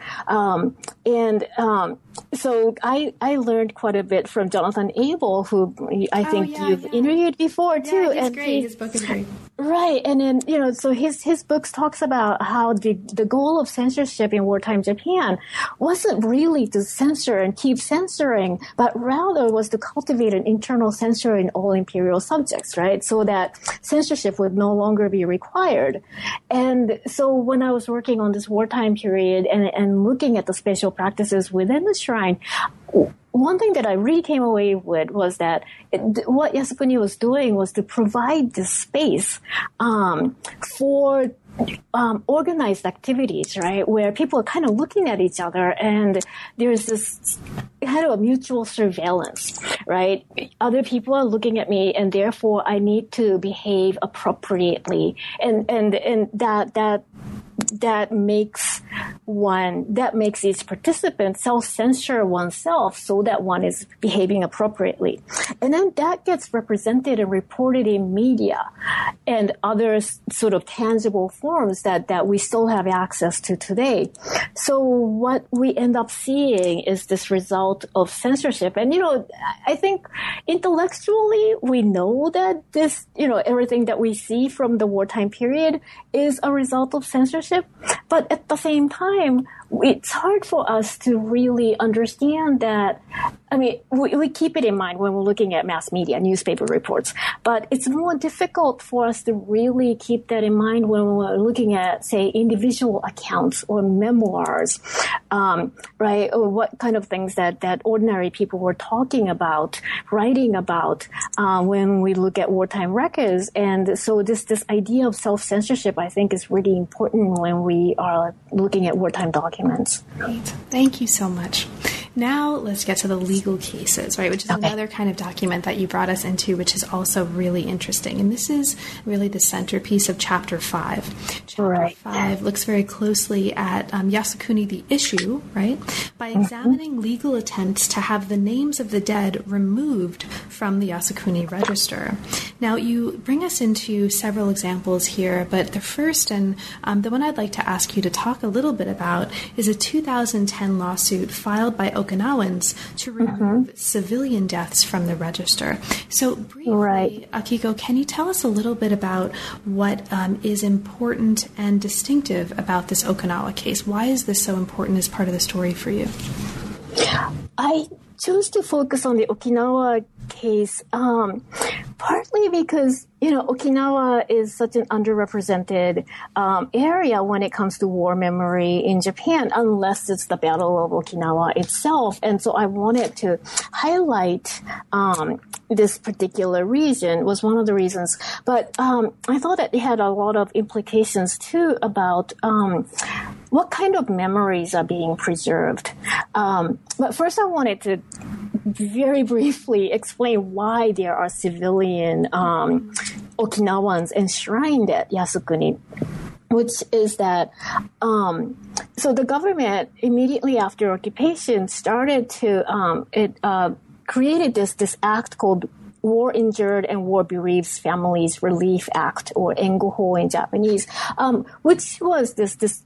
So I learned quite a bit from Jonathan Abel, who I think you've interviewed before too. Yeah, he's great. His book is great. Right. And then, so his books talks about how the goal of censorship in wartime Japan wasn't really to censor and keep censoring, but rather was to cultivate an internal censor in all imperial subjects, right? So that censorship would no longer be required. And so when I was working on this wartime period and looking at the special practices within the shrine, one thing that I really came away with was that what Yasukuni was doing was to provide this space for organized activities, right, where people are kind of looking at each other and there's this kind of a mutual surveillance, right? Other people are looking at me and therefore I need to behave appropriately. And that makes each participant self-censor oneself so that one is behaving appropriately. And then that gets represented and reported in media and other sort of tangible forms that we still have access to today. So what we end up seeing is this result of censorship. And, I think intellectually we know that this, everything that we see from the wartime period is a result of censorship. But at the same time, it's hard for us to really understand that. I mean, we keep it in mind when we're looking at mass media, newspaper reports, but it's more difficult for us to really keep that in mind when we're looking at, say, individual accounts or memoirs, right? Or what kind of things that ordinary people were talking about, writing about, when we look at wartime records. And so this idea of self-censorship, I think, is really important when we are looking at wartime documents. Great. Thank you so much. Now let's get to the legal cases, right, which is another kind of document that you brought us into, which is also really interesting. And this is really the centerpiece of Chapter 5. Chapter 5 looks very closely at Yasukuni the issue, right, by examining legal attempts to have the names of the dead removed from the Yasukuni register. Now, you bring us into several examples here, but the first and the one I'd like to ask you to talk a little bit about is a 2010 lawsuit filed by Okinawans to remove civilian deaths from the register. So briefly, Akiko, can you tell us a little bit about what is important and distinctive about this Okinawa case? Why is this so important as part of the story for you? I chose to focus on the Okinawa case partly because, Okinawa is such an underrepresented area when it comes to war memory in Japan, unless it's the Battle of Okinawa itself. And so I wanted to highlight this particular region was one of the reasons. But I thought that it had a lot of implications, too, about what kind of memories are being preserved. But first I wanted to very briefly explain why there are civilian Okinawans enshrined at Yasukuni, which is that so the government immediately after occupation started to created this act called War Injured and War Bereaved Families Relief Act, or Engoho in Japanese, which was this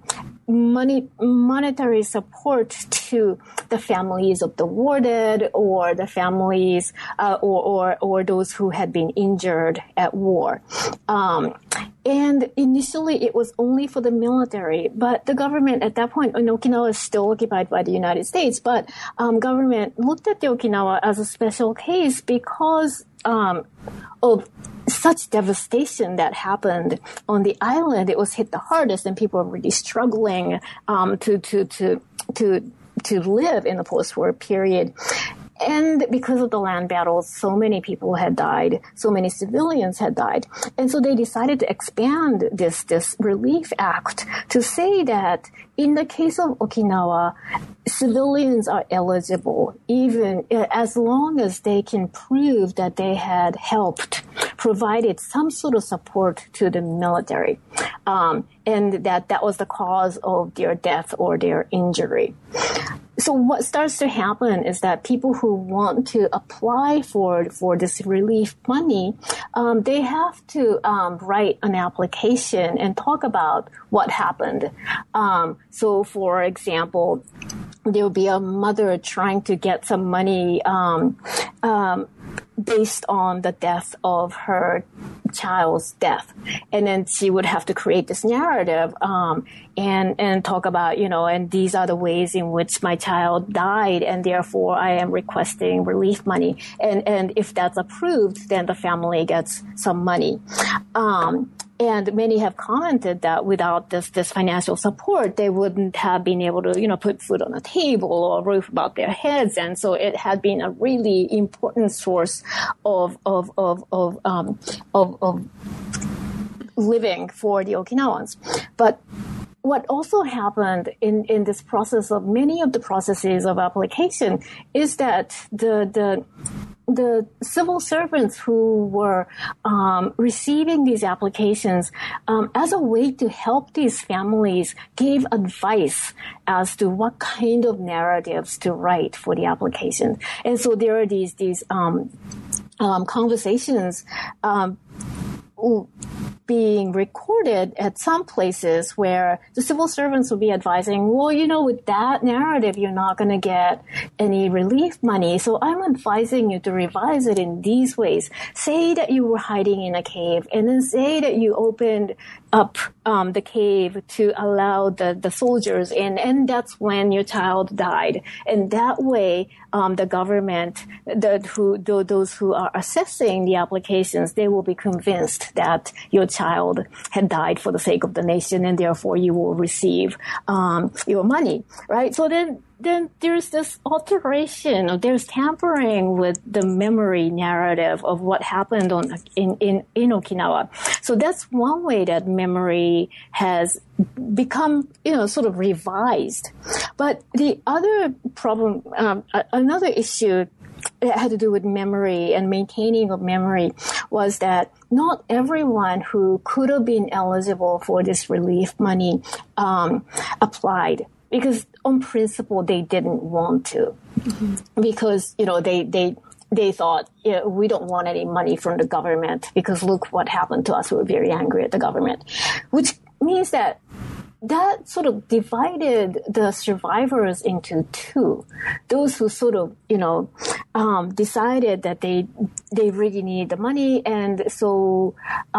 monetary support to the families of the war dead, or the families or those who had been injured at war. And initially it was only for the military, but the government at that point, Okinawa is still occupied by the United States, but government looked at the Okinawa as a special case because of such devastation that happened on the island. It was hit the hardest, and people were really struggling to live in the post-war period. And because of the land battles, so many people had died, so many civilians had died. And so they decided to expand this Relief Act to say that in the case of Okinawa, civilians are eligible, even as long as they can prove that they had provided some sort of support to the military, and that was the cause of their death or their injury. So what starts to happen is that people who want to apply for this relief money, they have to write an application and talk about what happened. So, for example, there will be a mother trying to get some money based on the death of her child's death. And then she would have to create this narrative and talk about, and these are the ways in which my child died, and therefore I am requesting relief money. And if that's approved, then the family gets some money. And many have commented that without this financial support, they wouldn't have been able to, put food on the table or a roof above their heads. And so it had been a really important source of living for the Okinawans. But what also happened in this process of many of the processes of application is that the civil servants who were receiving these applications as a way to help these families gave advice as to what kind of narratives to write for the application. And so there are these conversations being recorded at some places where the civil servants will be advising, well, with that narrative, you're not going to get any relief money. So I'm advising you to revise it in these ways. Say that you were hiding in a cave, and then say that you opened up the cave to allow the soldiers in, and that's when your child died. And that way, the government, those who are assessing the applications, they will be convinced that your child had died for the sake of the nation, and therefore you will receive your money, right? So then there's this alteration, or there's tampering with the memory narrative of what happened in Okinawa. So that's one way that memory has become, sort of revised. But the other problem, another issue that had to do with memory and maintaining of memory was that not everyone who could have been eligible for this relief money applied. Because on principle, they didn't want to. Mm-hmm. Because, they thought, we don't want any money from the government because look what happened to us. We were very angry at the government. Which means that sort of divided the survivors into two. Those who sort of, decided that they really need the money, and so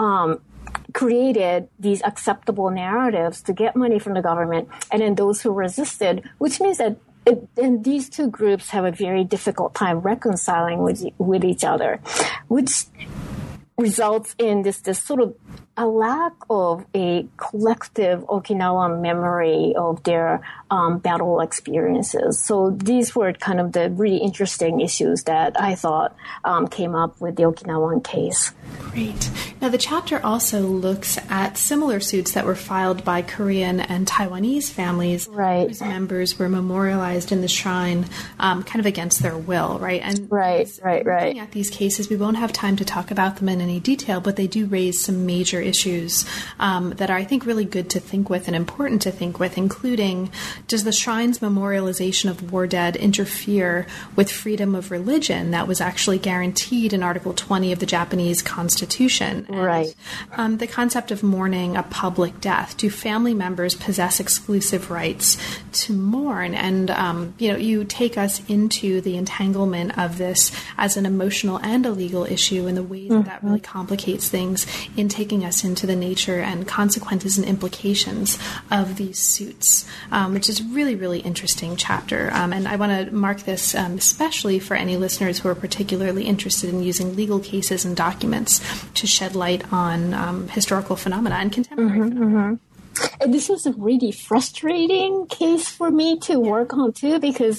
created these acceptable narratives to get money from the government, and then those who resisted, which means that and these two groups have a very difficult time reconciling with each other, which results in this sort of a lack of a collective Okinawan memory of their battle experiences. So these were kind of the really interesting issues that I thought came up with the Okinawan case. Great. Now, the chapter also looks at similar suits that were filed by Korean and Taiwanese families, right, whose members were memorialized in the shrine kind of against their will, right? And right. Looking at these cases, we won't have time to talk about them in any detail, but they do raise some major issues that are, I think, really good to think with and important to think with, including does the shrine's memorialization of war dead interfere with freedom of religion that was actually guaranteed in Article 20 of the Japanese Constitution? Right. And, the concept of mourning a public death. Do family members possess exclusive rights to mourn? And, you take us into the entanglement of this as an emotional and a legal issue and the ways that really complicates things in taking us into the nature and consequences and implications of these suits, which is really, really interesting chapter. And I want to mark this especially for any listeners who are particularly interested in using legal cases and documents to shed light on historical phenomena and contemporary phenomena. And this was a really frustrating case for me to work on too, because,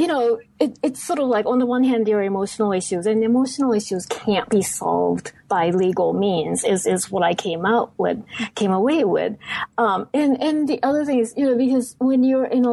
it's sort of like on the one hand, there are emotional issues, and emotional issues can't be solved by legal means is what I came away with. And the other thing is, because when you're in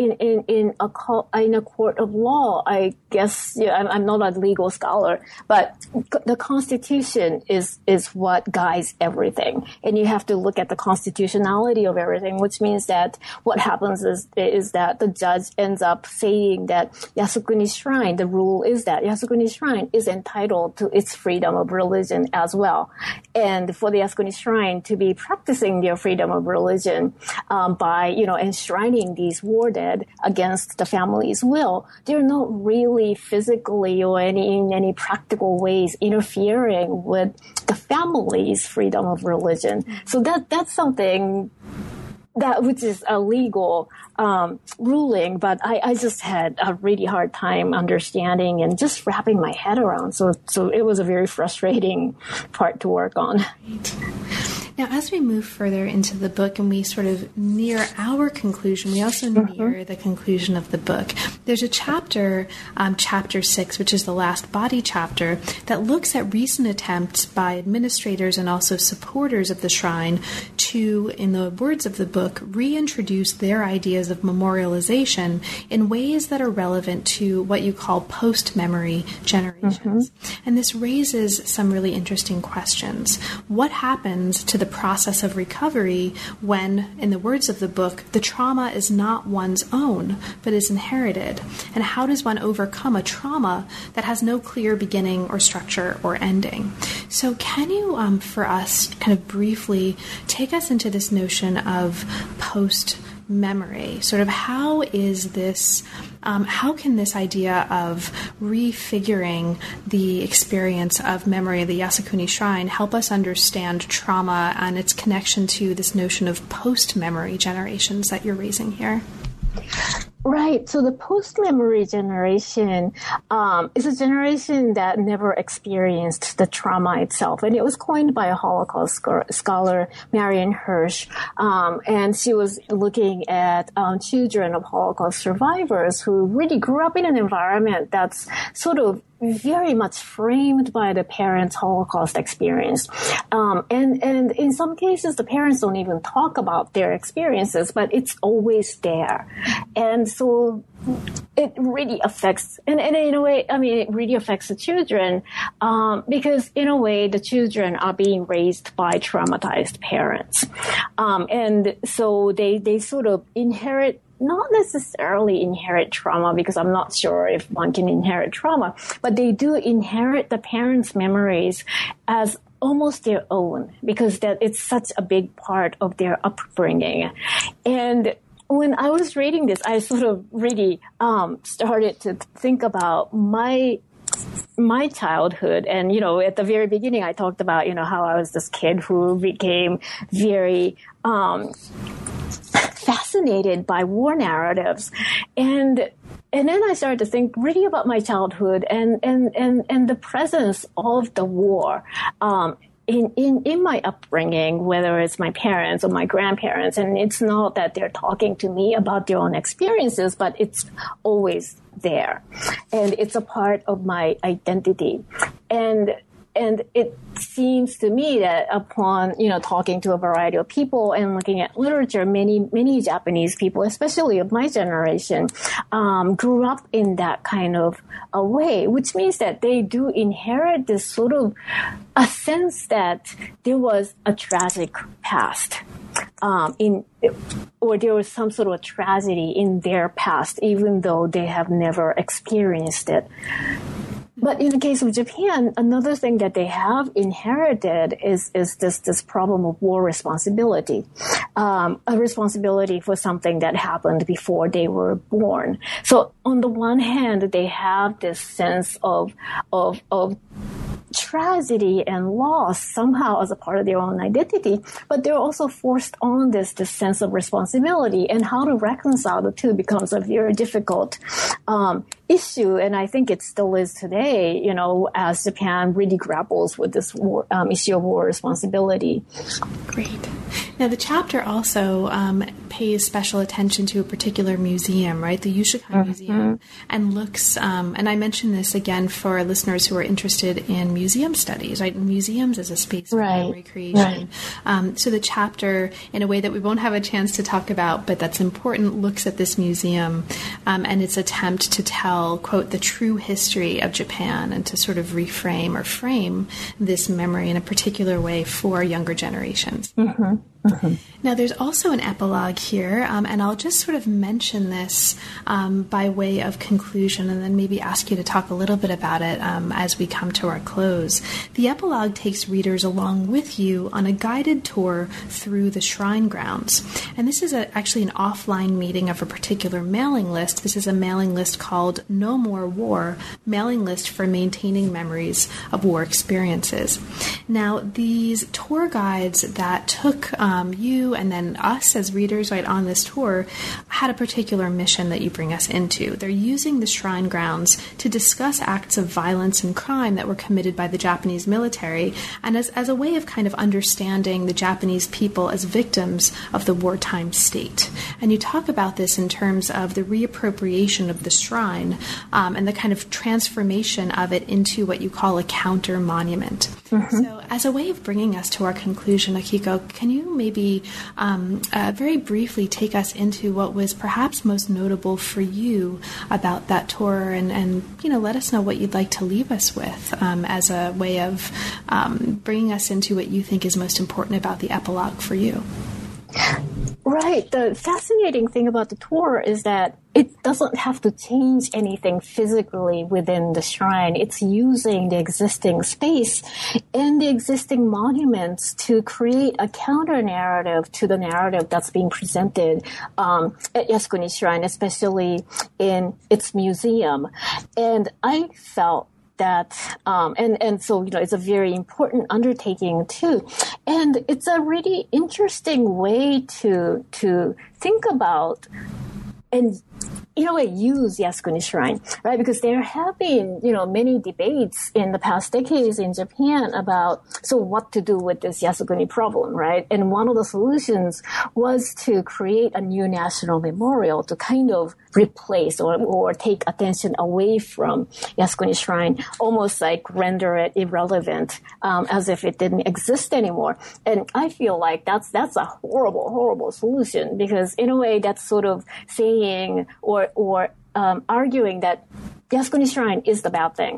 a court of law, I guess, I'm not a legal scholar, but the Constitution is what guides everything. And you have to look at the constitutionality of everything, which means that what happens is that the judge ends up saying that Yasukuni Shrine, the rule is that Yasukuni Shrine is entitled to its freedom of religion as well. And for the Yasukuni Shrine to be practicing their freedom of religion by, enshrining these war dead against the family's will, they're not really physically or in any practical ways interfering with the family's freedom of religion. So that's something which is a legal ruling, but I just had a really hard time understanding and just wrapping my head around. So it was a very frustrating part to work on. Right. Now, as we move further into the book and we sort of near our conclusion, we also near the conclusion of the book. There's a chapter, chapter 6, which is the last body chapter, that looks at recent attempts by administrators and also supporters of the shrine to, in the words of the book, reintroduce their ideas of memorialization in ways that are relevant to what you call post-memory generations. And this raises some really interesting questions. What happens to the process of recovery when, in the words of the book, the trauma is not one's own, but is inherited? And how does one overcome a trauma that has no clear beginning or structure or ending? So can you, for us, kind of briefly take us into this notion of post-memory? Sort of how is this, how can this idea of refiguring the experience of memory of the Yasukuni Shrine help us understand trauma and its connection to this notion of post-memory generations that you're raising here? Right. So the post-memory generation is a generation that never experienced the trauma itself. And it was coined by a Holocaust scholar, Marion Hirsch. And she was looking at children of Holocaust survivors who really grew up in an environment that's sort of very much framed by the parents' Holocaust experience. And in some cases, the parents don't even talk about their experiences, but it's always there. And so it really affects, and in a way, it really affects the children, because in a way, the children are being raised by traumatized parents. And so they sort of inherit, not necessarily inherit trauma, because I'm not sure if one can inherit trauma, but they do inherit the parents' memories as almost their own, because that it's such a big part of their upbringing. And when I was reading this, I sort of really started to think about my childhood. And, at the very beginning, I talked about, how I was this kid who became very fascinated by war narratives. And then I started to think really about my childhood and the presence of the war in my upbringing, whether it's my parents or my grandparents. And it's not that they're talking to me about their own experiences, but it's always there. And it's a part of my identity. And it seems to me that upon, talking to a variety of people and looking at literature, many Japanese people, especially of my generation, grew up in that kind of a way, which means that they do inherit this sort of a sense that there was a tragic past. or there was some sort of a tragedy in their past, even though they have never experienced it. But in the case of Japan, another thing that they have inherited is this problem of war responsibility, a responsibility for something that happened before they were born. So on the one hand, they have this sense of tragedy and loss somehow as a part of their own identity, but they're also forced on this sense of responsibility, and how to reconcile the two becomes a very difficult issue. And I think it still is today, as Japan really grapples with this issue of war responsibility. Great. Now, the chapter also pays special attention to a particular museum, right? The Yushikai Museum, and looks, and I mention this again for listeners who are interested in museum studies, right? Museums as a space for memory creation. Right. So the chapter, in a way that we won't have a chance to talk about, but that's important, looks at this museum and its attempt to tell, quote, the true history of Japan, and to sort of reframe or frame this memory in a particular way for younger generations. Mm-hmm. Mm-hmm. Now, there's also an epilogue here, and I'll just sort of mention this by way of conclusion, and then maybe ask you to talk a little bit about it as we come to our close. The epilogue takes readers along with you on a guided tour through the shrine grounds. And this is actually an offline meeting of a particular mailing list. This is a mailing list called No More War, mailing list for maintaining memories of war experiences. Now, these tour guides that took you and then us as readers right on this tour had a particular mission that you bring us into. They're using the shrine grounds to discuss acts of violence and crime that were committed by the Japanese military, and as a way of kind of understanding the Japanese people as victims of the wartime state. And you talk about this in terms of the reappropriation of the shrine and the kind of transformation of it into what you call a counter monument. Mm-hmm. So as a way of bringing us to our conclusion, Akiko, can you maybe very briefly take us into what was perhaps most notable for you about that tour, and let us know what you'd like to leave us with as a way of bringing us into what you think is most important about the epilogue for you. Right. The fascinating thing about the tour is that it doesn't have to change anything physically within the shrine. It's using the existing space and the existing monuments to create a counter-narrative to the narrative that's being presented at Yasukuni Shrine, especially in its museum. And I felt that, and so, it's a very important undertaking too. And it's a really interesting way to think about and, in a way, use Yasukuni Shrine, right? Because there have been, many debates in the past decades in Japan about, so what to do with this Yasukuni problem, right? And one of the solutions was to create a new national memorial to kind of replace or take attention away from Yasukuni Shrine, almost like render it irrelevant, as if it didn't exist anymore. And I feel like that's a horrible, horrible solution, because in a way that's sort of saying or arguing that Yasukuni Shrine is the bad thing,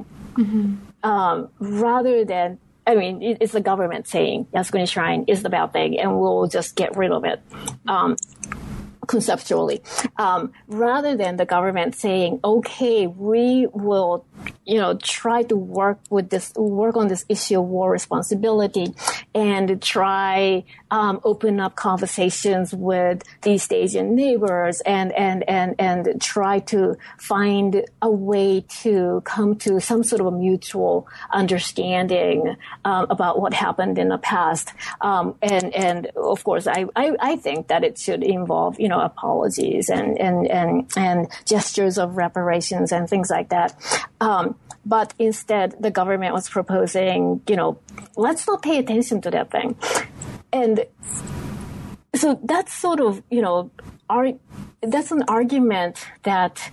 rather than, it's the government saying Yasukuni Shrine is the bad thing and we'll just get rid of it. Conceptually, rather than the government saying, okay, we will, try to work on this issue of war responsibility and try, open up conversations with the East Asian neighbors and try to find a way to come to some sort of a mutual understanding, about what happened in the past. And of course, I think that it should involve, apologies and gestures of reparations and things like that. But instead, the government was proposing, let's not pay attention to that thing. And so that's sort of, that's an argument that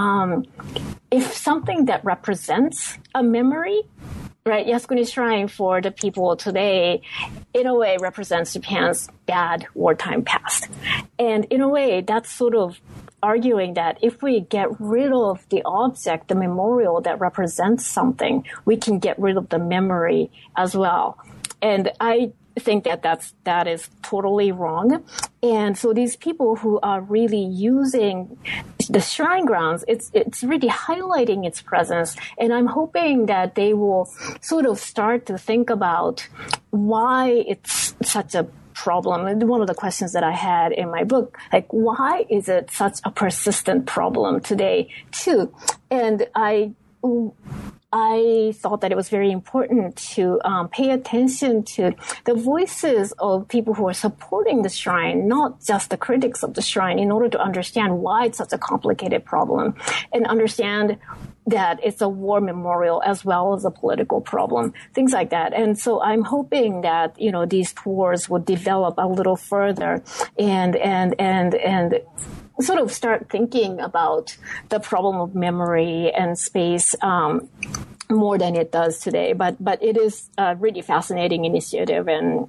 if something that represents a memory, right, Yasukuni Shrine for the people today, in a way, represents Japan's bad wartime past. And in a way, that's sort of arguing that if we get rid of the object, the memorial that represents something, we can get rid of the memory as well. And think that is totally wrong. And so these people who are really using the shrine grounds, it's really highlighting its presence. And I'm hoping that they will sort of start to think about why it's such a problem. And one of the questions that I had in my book, like, why is it such a persistent problem today too? And I thought that it was very important to pay attention to the voices of people who are supporting the shrine, not just the critics of the shrine, in order to understand why it's such a complicated problem and understand that it's a war memorial as well as a political problem, things like that. And so I'm hoping that, these tours would develop a little further and sort of start thinking about the problem of memory and space more than it does today. But it is a really fascinating initiative, and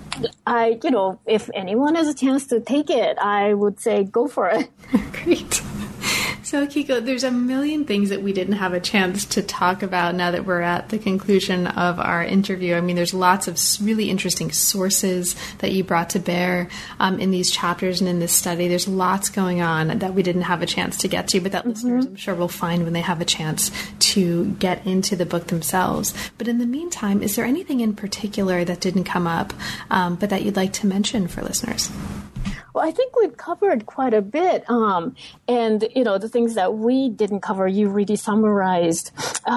if anyone has a chance to take it, I would say go for it. Great. So, Akiko, there's a million things that we didn't have a chance to talk about now that we're at the conclusion of our interview. I mean, there's lots of really interesting sources that you brought to bear in these chapters and in this study. There's lots going on that we didn't have a chance to get to, but that listeners, I'm sure, will find when they have a chance to get into the book themselves. But in the meantime, is there anything in particular that didn't come up, but that you'd like to mention for listeners? Well, I think we've covered quite a bit. And, the things that we didn't cover, you really summarized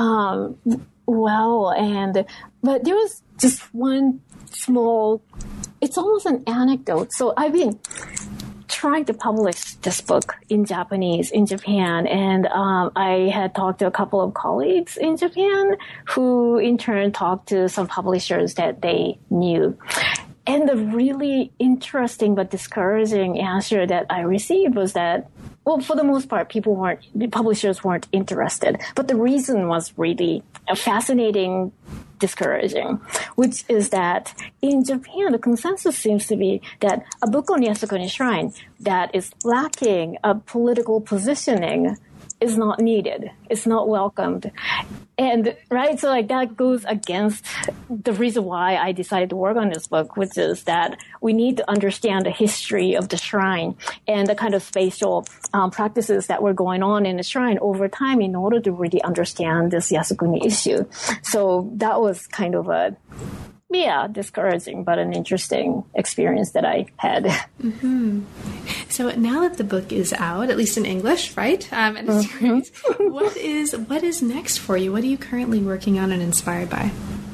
well. But there was just one small, it's almost an anecdote. So I've been trying to publish this book in Japanese in Japan. And I had talked to a couple of colleagues in Japan who in turn talked to some publishers that they knew. And the really interesting but discouraging answer that I received was that, well, for the most part, publishers weren't interested. But the reason was really a fascinating, discouraging, which is that in Japan, the consensus seems to be that a book on Yasukuni Shrine that is lacking a political positioning is not needed. It's not welcomed. And, right, so like that goes against the reason why I decided to work on this book, which is that we need to understand the history of the shrine and the kind of spatial practices that were going on in the shrine over time in order to really understand this Yasukuni issue. So that was kind of discouraging, but an interesting experience that I had. Mm-hmm. So now that the book is out, at least in English, right? And it's great. What is next for you? What are you currently working on and inspired by?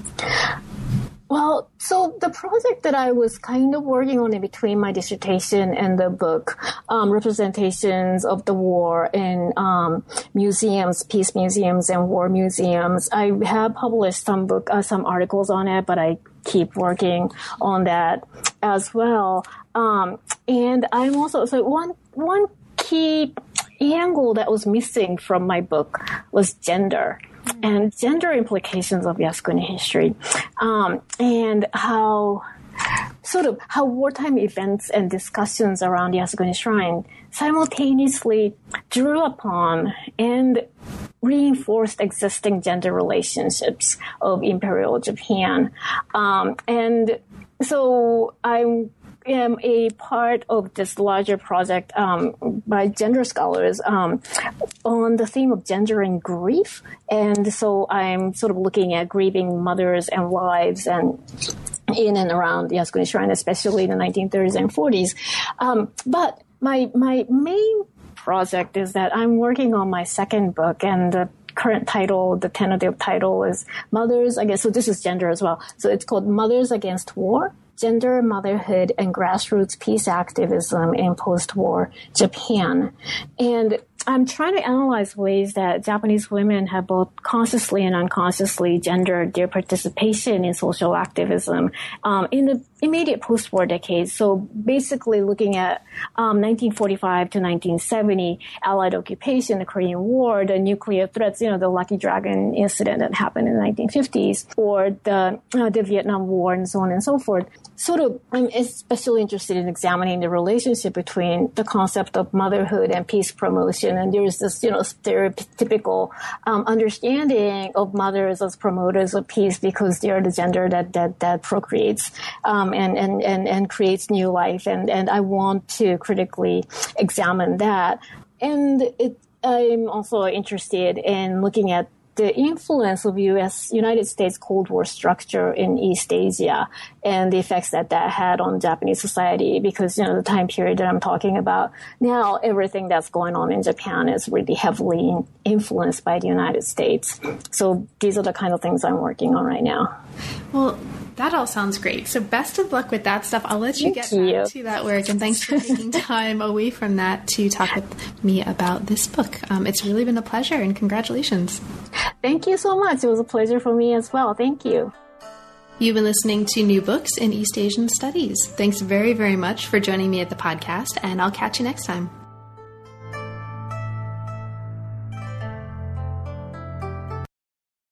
Well, so the project that I was kind of working on in between my dissertation and the book, representations of the war in museums, peace museums and war museums. I have published some articles on it, but I keep working on that as well. And I'm also, so one key angle that was missing from my book was gender. And gender implications of Yasukuni history, and how wartime events and discussions around Yasukuni Shrine simultaneously drew upon and reinforced existing gender relationships of Imperial Japan. And so I am a part of this larger project by gender scholars on the theme of gender and grief. And so I'm sort of looking at grieving mothers and wives and in and around the Yasukuni Shrine, especially in the 1930s and 40s. But my main project is that I'm working on my second book, and the current title, the tentative title is Mothers, I guess, so this is gender as well. So it's called Mothers Against War: Gender, Motherhood, and Grassroots Peace Activism in Post-War Japan. And I'm trying to analyze ways that Japanese women have both consciously and unconsciously gendered their participation in social activism in the immediate post-war decades. So basically looking at 1945 to 1970, Allied occupation, the Korean War, the nuclear threats, the Lucky Dragon incident that happened in the 1950s, or the Vietnam War and so on and so forth. Sort of, I'm especially interested in examining the relationship between the concept of motherhood and peace promotion. And there's this, stereotypical understanding of mothers as promoters of peace because they are the gender that procreates and creates new life. And I want to critically examine that. And I'm also interested in looking at the influence of United States Cold War structure in East Asia and the effects that had on Japanese society, because, the time period that I'm talking about now, everything that's going on in Japan is really heavily influenced by the United States. So these are the kind of things I'm working on right now. Well, that all sounds great. So best of luck with that stuff. I'll let you get back to that work. And thanks for taking time away from that to talk with me about this book. It's really been a pleasure, and congratulations. Thank you so much. It was a pleasure for me as well. Thank you. You've been listening to New Books in East Asian Studies. Thanks very, very much for joining me at the podcast, and I'll catch you next time.